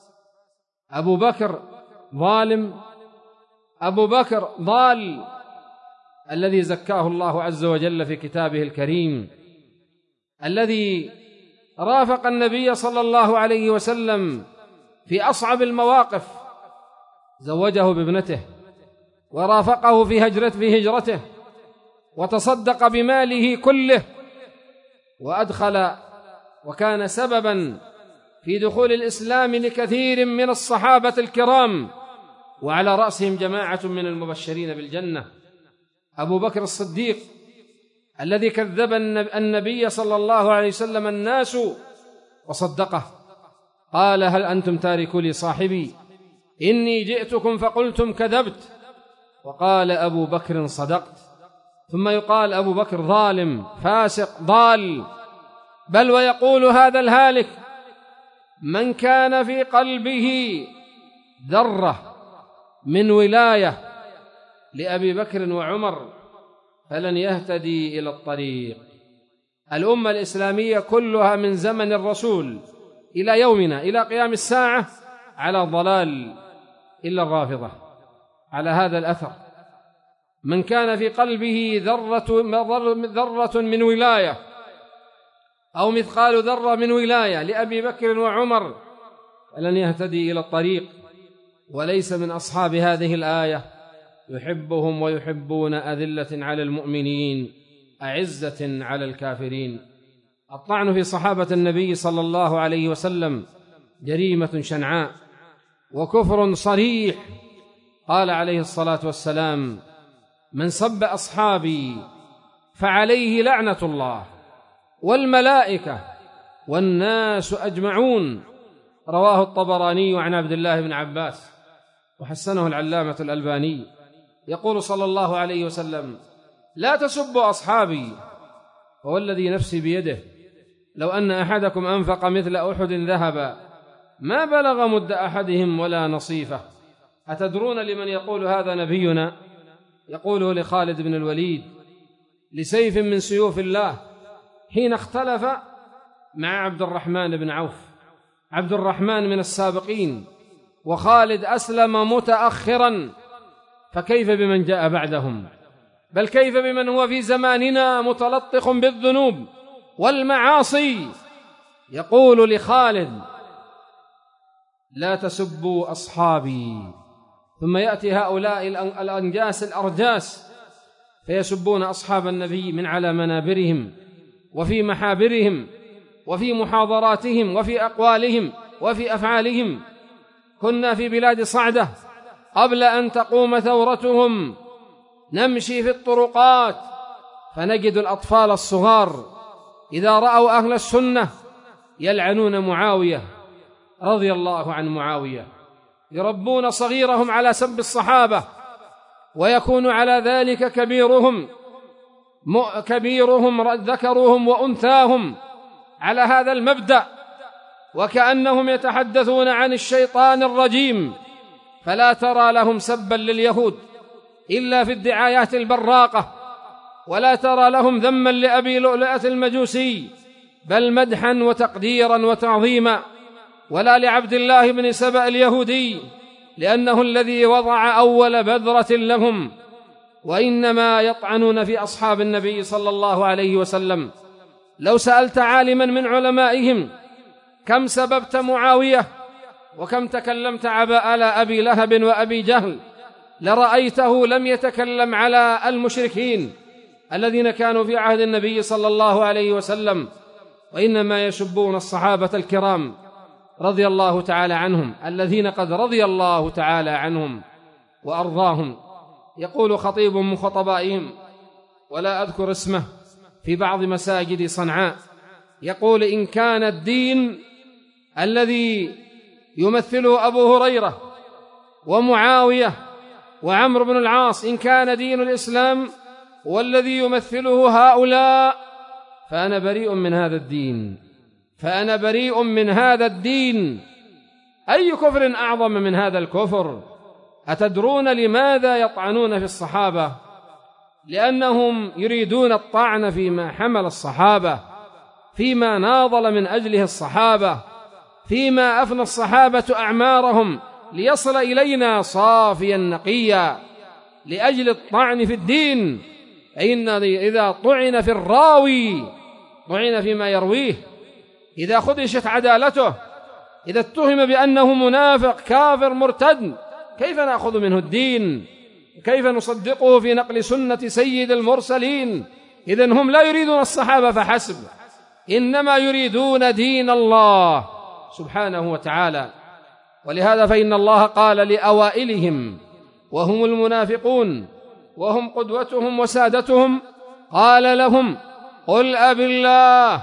أبو بكر ظالم، أبو بكر ضال، الذي زكاه الله عز وجل في كتابه الكريم، الذي رافق النبي صلى الله عليه وسلم في أصعب المواقف، زوجه بابنته ورافقه في هجرته في هجرته وتصدق بماله كله، وأدخل وكان سببا في دخول الإسلام لكثير من الصحابة الكرام، وعلى رأسهم جماعة من المبشرين بالجنة. أبو بكر الصديق الذي كذب النبي صلى الله عليه وسلم الناس وصدقه، قال: هل أنتم تاركوا لي صاحبي؟ إني جئتكم فقلتم كذبت. وقال أبو بكر: صدقت. ثم يقال أبو بكر ظالم فاسق ضال. بل ويقول هذا الهالك: من كان في قلبه ذرة من ولاية لأبي بكر وعمر فلن يهتدي إلى الطريق. الأمة الإسلامية كلها من زمن الرسول إلى يومنا إلى قيام الساعة على ضلال، إلا الرافضة على هذا الأثر. من كان في قلبه ذرة, ذرة من ولاية أو مثقال ذرة من ولاية لأبي بكر وعمر فلن يهتدي إلى الطريق. وليس من أصحاب هذه الآية: يحبهم ويحبون أذلة على المؤمنين أعزة على الكافرين. الطعن في صحابة النبي صلى الله عليه وسلم جريمة شنعاء وكفر صريح. قال عليه الصلاة والسلام: من سب أصحابي فعليه لعنة الله والملائكة والناس أجمعون. رواه الطبراني عن عبد الله بن عباس وحسنه العلامة الألباني. يقول صلى الله عليه وسلم: لا تسبوا أصحابي، والذي نفسي بيده لو أن أحدكم أنفق مثل أحد ذهبا ما بلغ مد أحدهم ولا نصيفه. أتدرون لمن يقول هذا نبينا؟ يقوله لخالد بن الوليد، لسيف من سيوف الله، حين اختلف مع عبد الرحمن بن عوف. عبد الرحمن من السابقين وخالد أسلم متأخرا، فكيف بمن جاء بعدهم؟ بل كيف بمن هو في زماننا متلطخ بالذنوب والمعاصي؟ يقول لخالد: لا تسبوا أصحابي. ثم يأتي هؤلاء الأنجاس الأرجاس فيسبون أصحاب النبي من على منابرهم وفي محابرهم وفي محاضراتهم وفي أقوالهم وفي أفعالهم. كنا في بلاد صعدة قبل أن تقوم ثورتهم نمشي في الطرقات فنجد الأطفال الصغار إذا رأوا أهل السنة يلعنون معاوية رضي الله عن معاوية، يربون صغيرهم على سب الصحابة، ويكون على ذلك كبيرهم كبيرهم ذكرهم وأنثاهم على هذا المبدأ، وكأنهم يتحدثون عن الشيطان الرجيم. فلا ترى لهم سبا لليهود إلا في الدعايات البراقة، ولا ترى لهم ذما لأبي لؤلؤة المجوسي، بل مدحا وتقديرا وتعظيما. ولا لعبد الله بن سبأ اليهودي لأنه الذي وضع أول بذرة لهم. وإنما يطعنون في أصحاب النبي صلى الله عليه وسلم. لو سألت عالما من علمائهم كم سببت معاوية وكم تكلمت على أبي لهب وأبي جهل لرأيته لم يتكلم على المشركين الذين كانوا في عهد النبي صلى الله عليه وسلم، وإنما يسبون الصحابة الكرام رضي الله تعالى عنهم، الذين قد رضي الله تعالى عنهم وأرضاهم. يقول خطيب من خطبائهم ولا أذكر اسمه في بعض مساجد صنعاء، يقول: إن كان الدين الذي يمثله أبو هريرة ومعاوية وعمرو بن العاص، إن كان دين الإسلام والذي يمثله هؤلاء، فأنا بريء من هذا الدين، فأنا بريء من هذا الدين. أي كفر أعظم من هذا الكفر؟ أتدرون لماذا يطعنون في الصحابة؟ لأنهم يريدون الطعن فيما حمل الصحابة، فيما ناضل من أجله الصحابة، فيما أفنى الصحابة أعمارهم ليصل إلينا صافيا نقيا، لأجل الطعن في الدين. فإن إذا طعن في الراوي طعن فيما يرويه، إذا خدشت عدالته، إذا اتهم بأنه منافق كافر مرتد، كيف نأخذ منه الدين؟ كيف نصدقه في نقل سنة سيد المرسلين؟ إذن هم لا يريدون الصحابة فحسب، إنما يريدون دين الله سبحانه وتعالى. ولهذا فإن الله قال لأوائلهم وهم المنافقون وهم قدوتهم وسادتهم، قال لهم: قل أبالله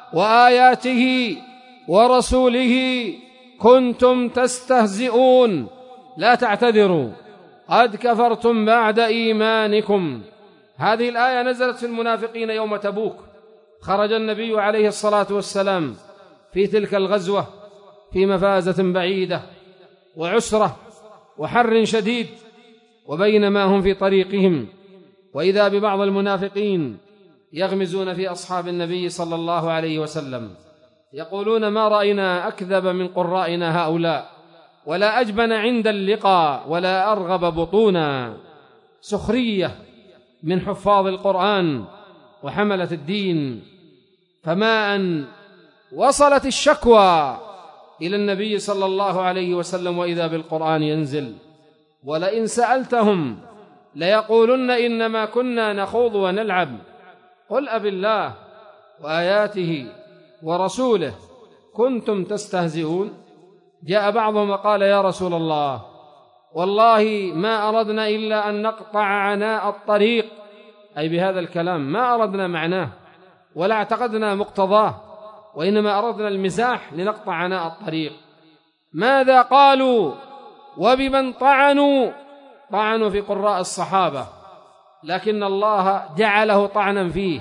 وآياته ورسوله كنتم تستهزئون لا تعتذروا قد كفرتم بعد إيمانكم. هذه الآية نزلت في المنافقين يوم تبوك. خرج النبي عليه الصلاة والسلام في تلك الغزوة في مفازة بعيدة وعسرة وحر شديد، وبينما هم في طريقهم وإذا ببعض المنافقين يغمزون في أصحاب النبي صلى الله عليه وسلم، يقولون: ما رأينا أكذب من قرائنا هؤلاء، ولا أجبن عند اللقاء، ولا أرغب بطونا. سخرية من حفاظ القرآن وحملة الدين. فما أن وصلت الشكوى إلى النبي صلى الله عليه وسلم وإذا بالقرآن ينزل، ولئن سألتهم ليقولن إنما كنا نخوض ونلعب، قل أبالله وآياته ورسوله كنتم تستهزئون. جاء بعضهم وقال: يا رسول الله، والله ما أردنا إلا أن نقطع عناء الطريق، أي بهذا الكلام ما أردنا معناه ولا اعتقدنا مقتضاه، وإنما أردنا المزاح لنقطع عناء الطريق. ماذا قالوا وبمن طعنوا؟ طعنوا في قراء الصحابة، لكن الله جعله طعنا فيه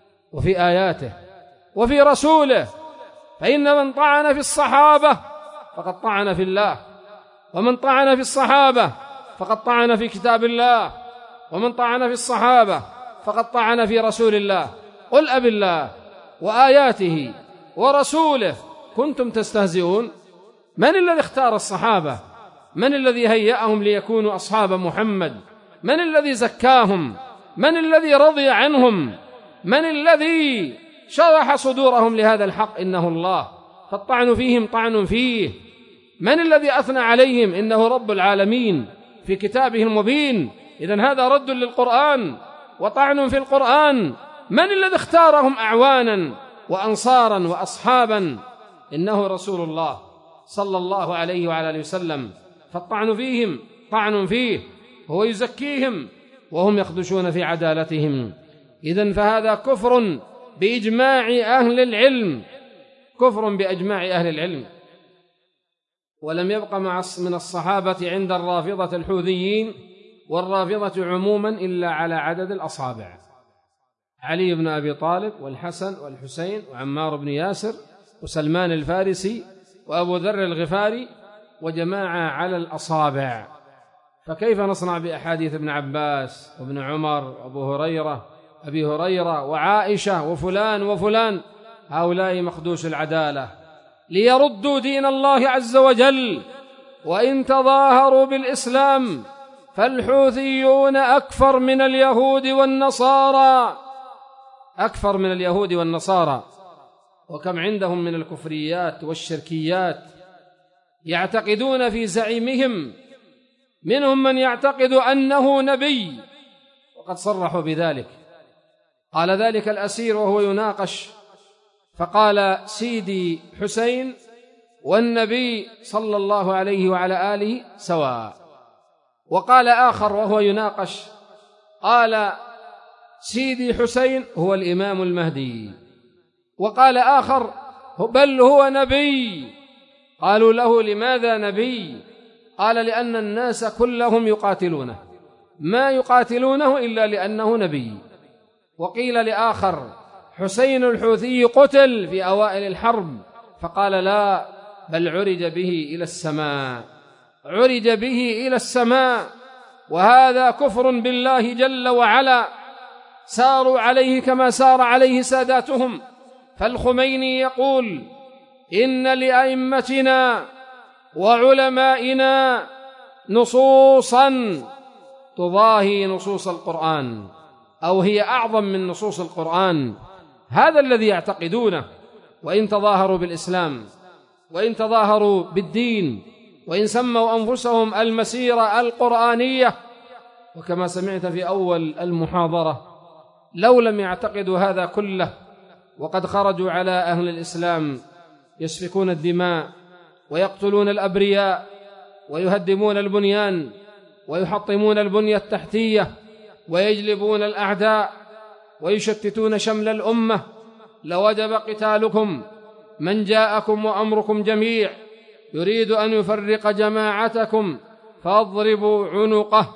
وفي آياته وفي رسوله. فإن من طعن في الصحابة فقد طعن في الله، ومن طعن في الصحابة فقد طعن في كتاب الله، ومن طعن في الصحابة فقد طعن في رسول الله. قل أب الله وآياته ورسوله كنتم تستهزئون. من الذي اختار الصحابة؟ من الذي هيأهم ليكونوا أصحاب محمد؟ من الذي زكاهم؟ من الذي رضي عنهم؟ من الذي شرح صدورهم لهذا الحق؟ إنه الله، فالطعن فيهم طعن فيه. من الذي أثنى عليهم؟ إنه رب العالمين في كتابه المبين. إذن هذا رد للقرآن وطعن في القرآن. من الذي اختارهم أعوانا وأنصارا وأصحابا؟ إنه رسول الله صلى الله عليه وعلى آله وسلم، فالطعن فيهم طعن فيه، هو يزكيهم وهم يخدشون في عدالتهم. إذن فهذا كفر بإجماع أهل العلم، كفر بإجماع أهل العلم. ولم يبق من الصحابة عند الرافضة الحوثيين والرافضة عموما إلا على عدد الأصابع: علي بن أبي طالب والحسن والحسين وعمار بن ياسر وسلمان الفارسي وأبو ذر الغفاري وجماعة على الأصابع. فكيف نصنع بأحاديث ابن عباس وابن عمر وأبو هريرة أبي هريرة وعائشة وفلان وفلان؟ هؤلاء مخدوش العدالة ليردوا دين الله عز وجل. وإن تظاهروا بالإسلام فالحوثيون أكفر من اليهود والنصارى، أكفر من اليهود والنصارى. وكم عندهم من الكفريات والشركيات يعتقدون في زعيمهم، منهم من يعتقد أنه نبي، وقد صرحوا بذلك. قال ذلك الأسير وهو يناقش، فقال: سيدي حسين والنبي صلى الله عليه وعلى آله سواء. وقال آخر وهو يناقش، قال: سيدي حسين هو الإمام المهدي. وقال آخر: بل هو نبي. قالوا له: لماذا نبي؟ قال: لأن الناس كلهم يقاتلونه، ما يقاتلونه إلا لأنه نبي. وقيل لآخر: حسين الحوثي قتل في أوائل الحرب، فقال: لا، بل عرج به إلى السماء، عرج به إلى السماء. وهذا كفر بالله جل وعلا، ساروا عليه كما سار عليه ساداتهم. فالخميني يقول: إن لأئمتنا وعلمائنا نصوصا تضاهي نصوص القرآن، أو هي أعظم من نصوص القرآن. هذا الذي يعتقدونه. وإن تظاهروا بالإسلام، وإن تظاهروا بالدين، وإن سموا أنفسهم المسيرة القرآنية، وكما سمعت في أول المحاضرة، لو لم يعتقدوا هذا كله وقد خرجوا على أهل الإسلام يسفكون الدماء ويقتلون الأبرياء ويهدمون البنيان ويحطمون البنية التحتية ويجلبون الأعداء ويشتتون شمل الأمة، لوجب قتالكم. من جاءكم وأمركم جميع يريد أن يفرق جماعتكم فاضربوا عنقه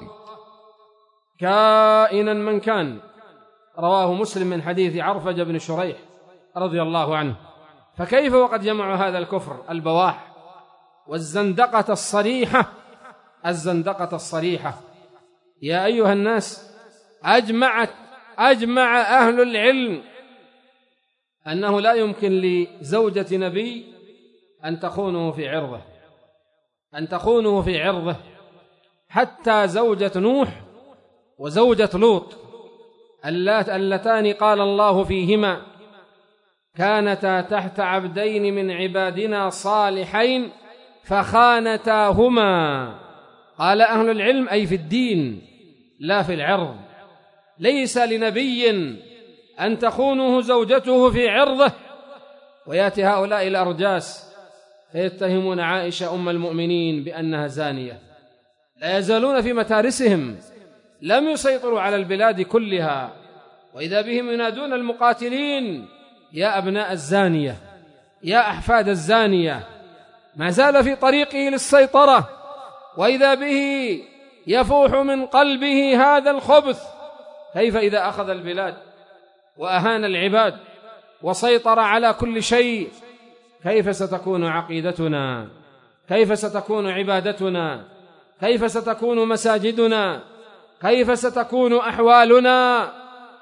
كائنا من كان. رواه مسلم من حديث عرفجة بن شريح رضي الله عنه. فكيف وقد جمعوا هذا الكفر البواح والزندقة الصريحة، الزندقة الصريحة. يا أيها الناس، أجمعت أجمع أهل العلم أنه لا يمكن لزوجة نبي أن تخونه في عرضه، أن تخونه في عرضه. حتى زوجة نوح وزوجة لوط اللتان قال الله فيهما: كانتا تحت عبدين من عبادنا صالحين فخانتاهما. قال أهل العلم: أي في الدين لا في العرض. ليس لنبي أن تخونه زوجته في عرضه. ويأتي هؤلاء الأرجاس فيتهمون عائشة أم المؤمنين بأنها زانية. لا يزالون في متارسهم، لم يسيطروا على البلاد كلها، وإذا بهم ينادون المقاتلين: يا أبناء الزانية، يا أحفاد الزانية. ما زال في طريقه للسيطرة، وإذا به يفوح من قلبه هذا الخبث. كيف إذا أخذ البلاد وأهان العباد وسيطر على كل شيء؟ كيف ستكون عقيدتنا؟ كيف ستكون عبادتنا؟ كيف ستكون مساجدنا؟ كيف ستكون أحوالنا؟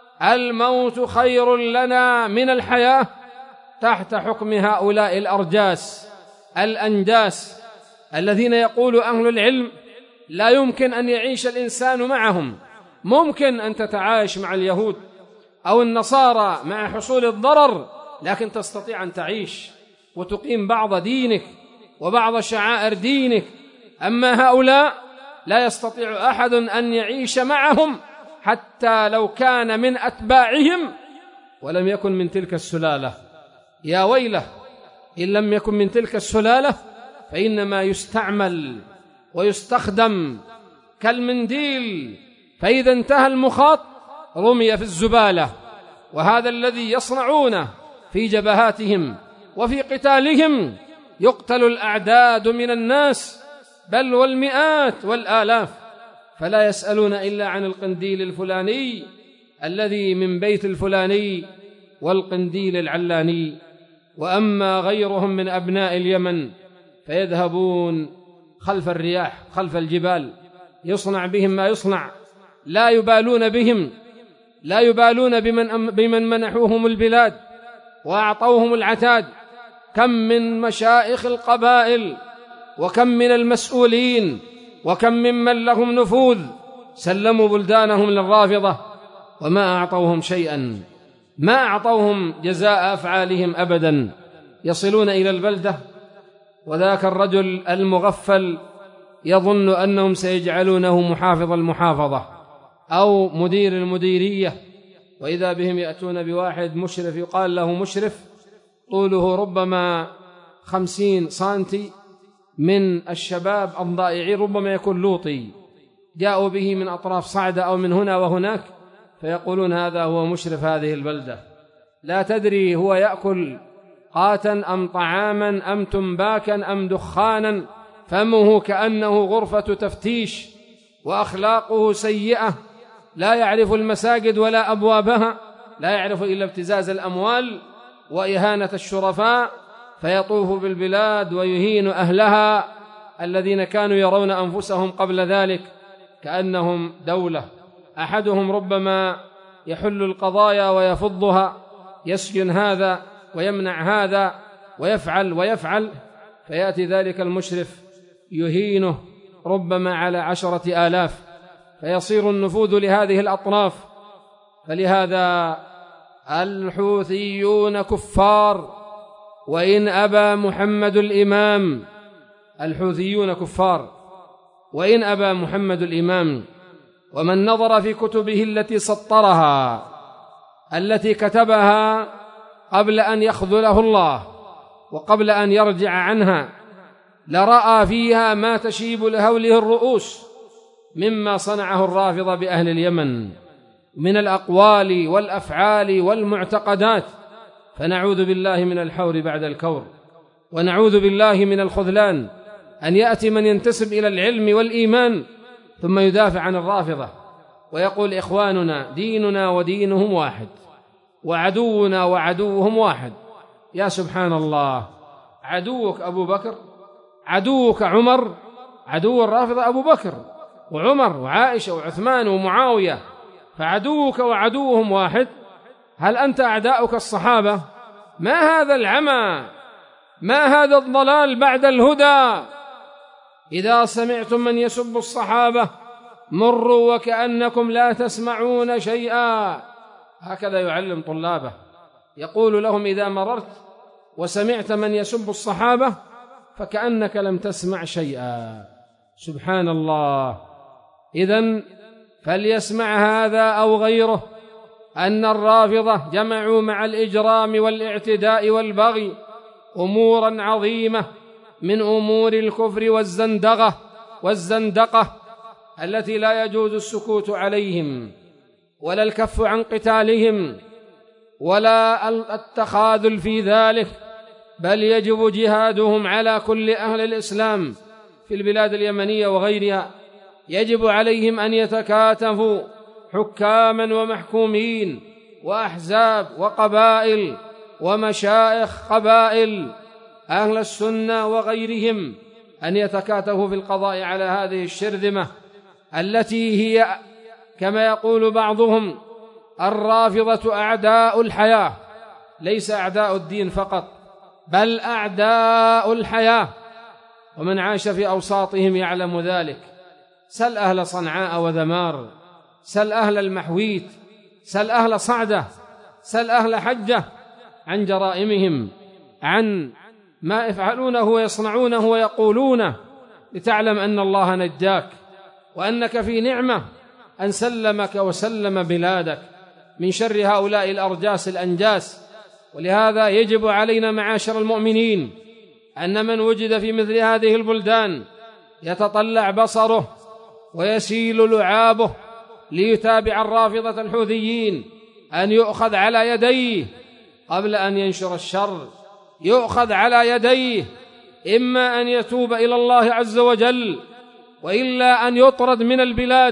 الموت خير لنا من الحياة تحت حكم هؤلاء الأرجاس الأنجاس الذين يقول أهل العلم لا يمكن أن يعيش الإنسان معهم. ممكن أن تتعايش مع اليهود أو النصارى مع حصول الضرر، لكن تستطيع أن تعيش وتقيم بعض دينك وبعض شعائر دينك. أما هؤلاء لا يستطيع أحد أن يعيش معهم حتى لو كان من أتباعهم ولم يكن من تلك السلالة. يا ويله إن لم يكن من تلك السلالة فإنما يستعمل ويستخدم كالمنديل، فإذا انتهى المخاط رمي في الزبالة. وهذا الذي يصنعونه في جبهاتهم وفي قتالهم. يقتل الأعداد من الناس بل والمئات والآلاف، فلا يسألون إلا عن القنديل الفلاني الذي من بيت الفلاني والقنديل العلاني. وأما غيرهم من أبناء اليمن فيذهبون خلف الرياح خلف الجبال، يصنع بهم ما يصنع، لا يبالون بهم، لا يبالون بمن, بمن منحوهم البلاد وأعطوهم العتاد. كم من مشائخ القبائل وكم من المسؤولين وكم ممن لهم نفوذ سلموا بلدانهم للرافضة وما أعطوهم شيئا، ما أعطوهم جزاء أفعالهم أبدا. يصلون إلى البلدة وذاك الرجل المغفل يظن أنهم سيجعلونه محافظ المحافظة أو مدير المديرية، وإذا بهم يأتون بواحد مشرف يقال له مشرف طوله ربما خمسين سنتي من الشباب الضائعين، ربما يكون لوطي، جاءوا به من أطراف صعدة أو من هنا وهناك، فيقولون هذا هو مشرف هذه البلدة. لا تدري هو يأكل قاتا أم طعاما أم تنباكا أم دخانا، فمه كأنه غرفة تفتيش، وأخلاقه سيئة، لا يعرف المساجد ولا أبوابها، لا يعرف إلا ابتزاز الأموال وإهانة الشرفاء، فيطوف بالبلاد ويهين أهلها الذين كانوا يرون أنفسهم قبل ذلك كأنهم دولة. أحدهم ربما يحل القضايا ويفضها، يسجن هذا ويمنع هذا ويفعل ويفعل، فيأتي ذلك المشرف يهينه ربما على عشرة آلاف، فيصير النفوذ لهذه الأطراف. فلهذا الحوثيون كفار وإن أبى محمد الإمام، الحوثيون كفار وإن أبى محمد الإمام. ومن نظر في كتبه التي سطرها التي كتبها قبل أن يخذله الله وقبل أن يرجع عنها لرأى فيها ما تشيب لهوله الرؤوس مما صنعه الرافضة بأهل اليمن من الأقوال والأفعال والمعتقدات. فنعوذ بالله من الحور بعد الكور، ونعوذ بالله من الخذلان، أن يأتي من ينتسب إلى العلم والإيمان ثم يدافع عن الرافضة ويقول إخواننا ديننا ودينهم واحد وعدونا وعدوهم واحد. يا سبحان الله، عدوك أبو بكر، عدوك عمر، عدو الرافضة أبو بكر وعمر وعائشة وعثمان ومعاوية، فعدوك وعدوهم واحد. هل أنت أعداؤك الصحابة؟ ما هذا العمى؟ ما هذا الضلال بعد الهدى؟ إذا سمعتم من يسب الصحابة مروا وكأنكم لا تسمعون شيئا. هكذا يعلم طلابه، يقول لهم إذا مررت وسمعت من يسب الصحابة فكأنك لم تسمع شيئا. سبحان الله. إذن فليسمع هذا أو غيره أن الرافضة جمعوا مع الإجرام والاعتداء والبغي أمورا عظيمة من أمور الكفر والزندقة والزندقة التي لا يجوز السكوت عليهم ولا الكف عن قتالهم ولا التخاذل في ذلك، بل يجب جهادهم على كل أهل الإسلام في البلاد اليمنية وغيرها. يجب عليهم أن يتكاتفوا حكاما ومحكومين وأحزاب وقبائل ومشائخ قبائل أهل السنة وغيرهم أن يتكاتفوا في القضاء على هذه الشرذمة التي هي كما يقول بعضهم الرافضة أعداء الحياة، ليس أعداء الدين فقط بل أعداء الحياة، ومن عاش في أوساطهم يعلم ذلك. سل أهل صنعاء وذمار، سل أهل المحويت، سل أهل صعدة، سل أهل حجة عن جرائمهم، عن ما يفعلونه ويصنعونه ويقولونه، لتعلم أن الله نجاك وأنك في نعمة أن سلمك وسلم بلادك من شر هؤلاء الأرجاس الأنجاس. ولهذا يجب علينا معاشر المؤمنين أن من وجد في مثل هذه البلدان يتطلع بصره ويسيل لعابه ليتابع الرافضة الحوثيين، أن يؤخذ على يديه قبل أن ينشر الشر، يؤخذ على يديه، إما أن يتوب إلى الله عز وجل، وإلا أن يطرد من البلاد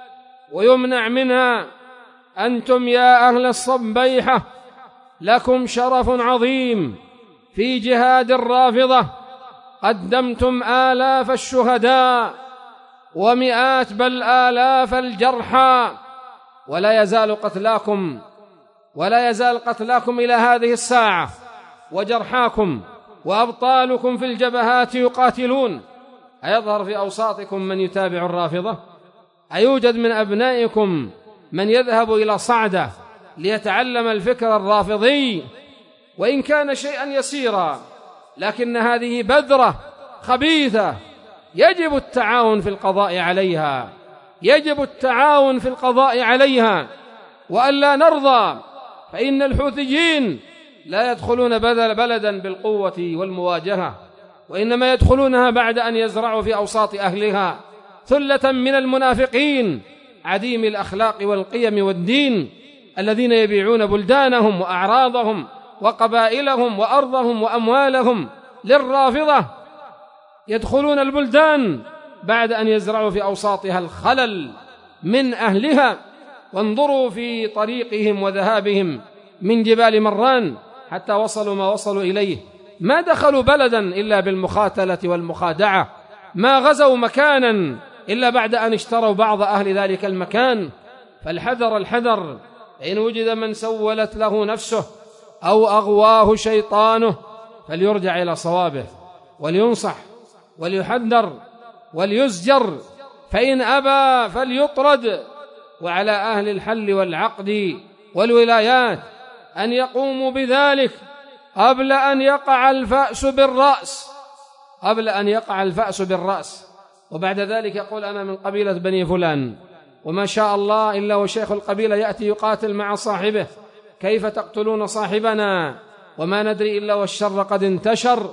ويمنع منها. أنتم يا أهل الصبيحة لكم شرف عظيم في جهاد الرافضة، قدمتم آلاف الشهداء ومئات بل آلاف الجرحى، ولا يزال قتلاكم ولا يزال قتلاكم إلى هذه الساعة، وجرحاكم وأبطالكم في الجبهات يقاتلون. أيظهر في أوساطكم من يتابع الرافضة؟ أيوجد من أبنائكم من يذهب إلى صعدة ليتعلم الفكر الرافضي؟ وإن كان شيئا يسيرا، لكن هذه بذرة خبيثة يجب التعاون في القضاء عليها، يجب التعاون في القضاء عليها، وألا نرضى. فإن الحوثيين لا يدخلون بلدا بالقوة والمواجهة، وإنما يدخلونها بعد أن يزرعوا في أوساط أهلها ثلة من المنافقين عديم الأخلاق والقيم والدين، الذين يبيعون بلدانهم وأعراضهم وقبائلهم وأرضهم وأموالهم للرافضة. يدخلون البلدان بعد أن يزرعوا في أوساطها الخلل من أهلها. وانظروا في طريقهم وذهابهم من جبال مران حتى وصلوا ما وصلوا إليه، ما دخلوا بلدا إلا بالمخاتلة والمخادعة، ما غزوا مكانا إلا بعد أن اشتروا بعض أهل ذلك المكان. فالحذر الحذر، إن وجد من سولت له نفسه أو أغواه شيطانه فليرجع إلى صوابه ولينصح وليحذر وليزجر، فإن أبى فليطرد. وعلى أهل الحل والعقد والولايات أن يقوموا بذلك قبل أن يقع الفأس بالرأس، قبل أن يقع الفأس بالرأس. وبعد ذلك يقول أنا من قبيلة بني فلان، وما شاء الله إلا وشيخ القبيلة يأتي يقاتل مع صاحبه، كيف تقتلون صاحبنا وما ندري إلا والشر قد انتشر.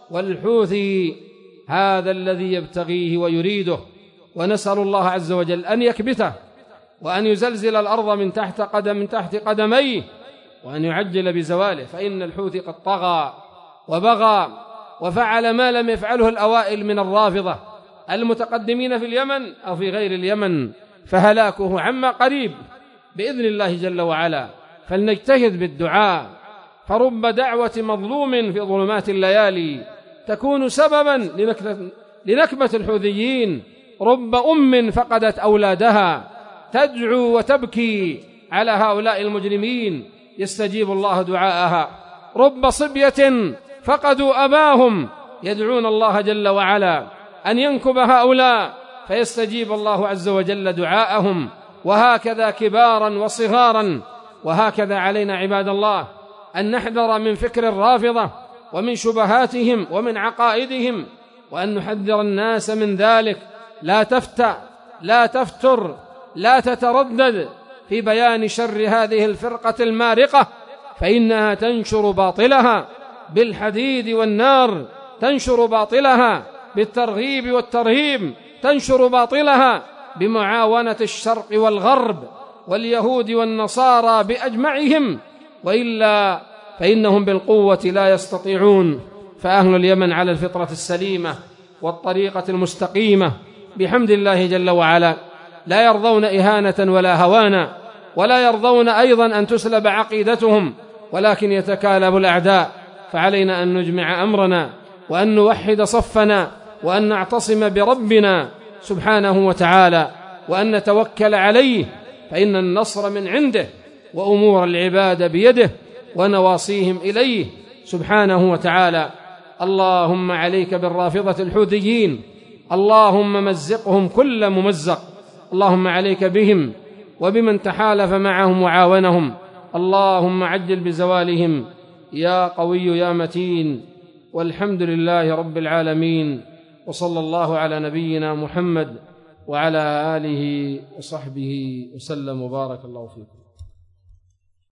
والحوثي هذا الذي يبتغيه ويريده، ونسأل الله عز وجل أن يكبته وأن يزلزل الأرض من تحت قدم من تحت قدميه وأن يعجل بزواله، فإن الحوثي قد طغى وبغى وفعل ما لم يفعله الأوائل من الرافضة المتقدمين في اليمن أو في غير اليمن، فهلاكه عما قريب بإذن الله جل وعلا. فلنجتهد بالدعاء، فرب دعوة مظلوم في ظلمات الليالي تكون سببا لنكبة الحوثيين، رب أم فقدت أولادها تدعو وتبكي على هؤلاء المجرمين يستجيب الله دعاءها، رب صبية فقدوا أباهم يدعون الله جل وعلا أن ينكب هؤلاء فيستجيب الله عز وجل دعاءهم، وهكذا كبارا وصغارا. وهكذا علينا عباد الله أن نحذر من فكر الرافضة ومن شبهاتهم ومن عقائدهم، وأن نحذر الناس من ذلك. لا تفتأ، لا تفتر، لا تتردد في بيان شر هذه الفرقة المارقة، فإنها تنشر باطلها بالحديد والنار، تنشر باطلها بالترغيب والترهيب، تنشر باطلها بمعاونة الشرق والغرب واليهود والنصارى بأجمعهم، وإلا فإنهم بالقوة لا يستطيعون. فأهل اليمن على الفطرة السليمة والطريقة المستقيمة بحمد الله جل وعلا، لا يرضون إهانة ولا هوانا، ولا يرضون أيضا أن تسلب عقيدتهم، ولكن يتكالب الأعداء. فعلينا أن نجمع أمرنا وأن نوحد صفنا وأن نعتصم بربنا سبحانه وتعالى، وأن نتوكل عليه، فإن النصر من عنده، وأمور العباد بيده، ونواصيهم إليه سبحانه وتعالى. اللهم عليك بالرافضة الحوثيين، اللهم مزقهم كل ممزق، اللهم عليك بهم وبمن تحالف معهم وعاونهم، اللهم عجل بزوالهم يا قوي يا متين. والحمد لله رب العالمين، وصلى الله على نبينا محمد وعلى آله وصحبه وسلم، وبارك الله فيكم.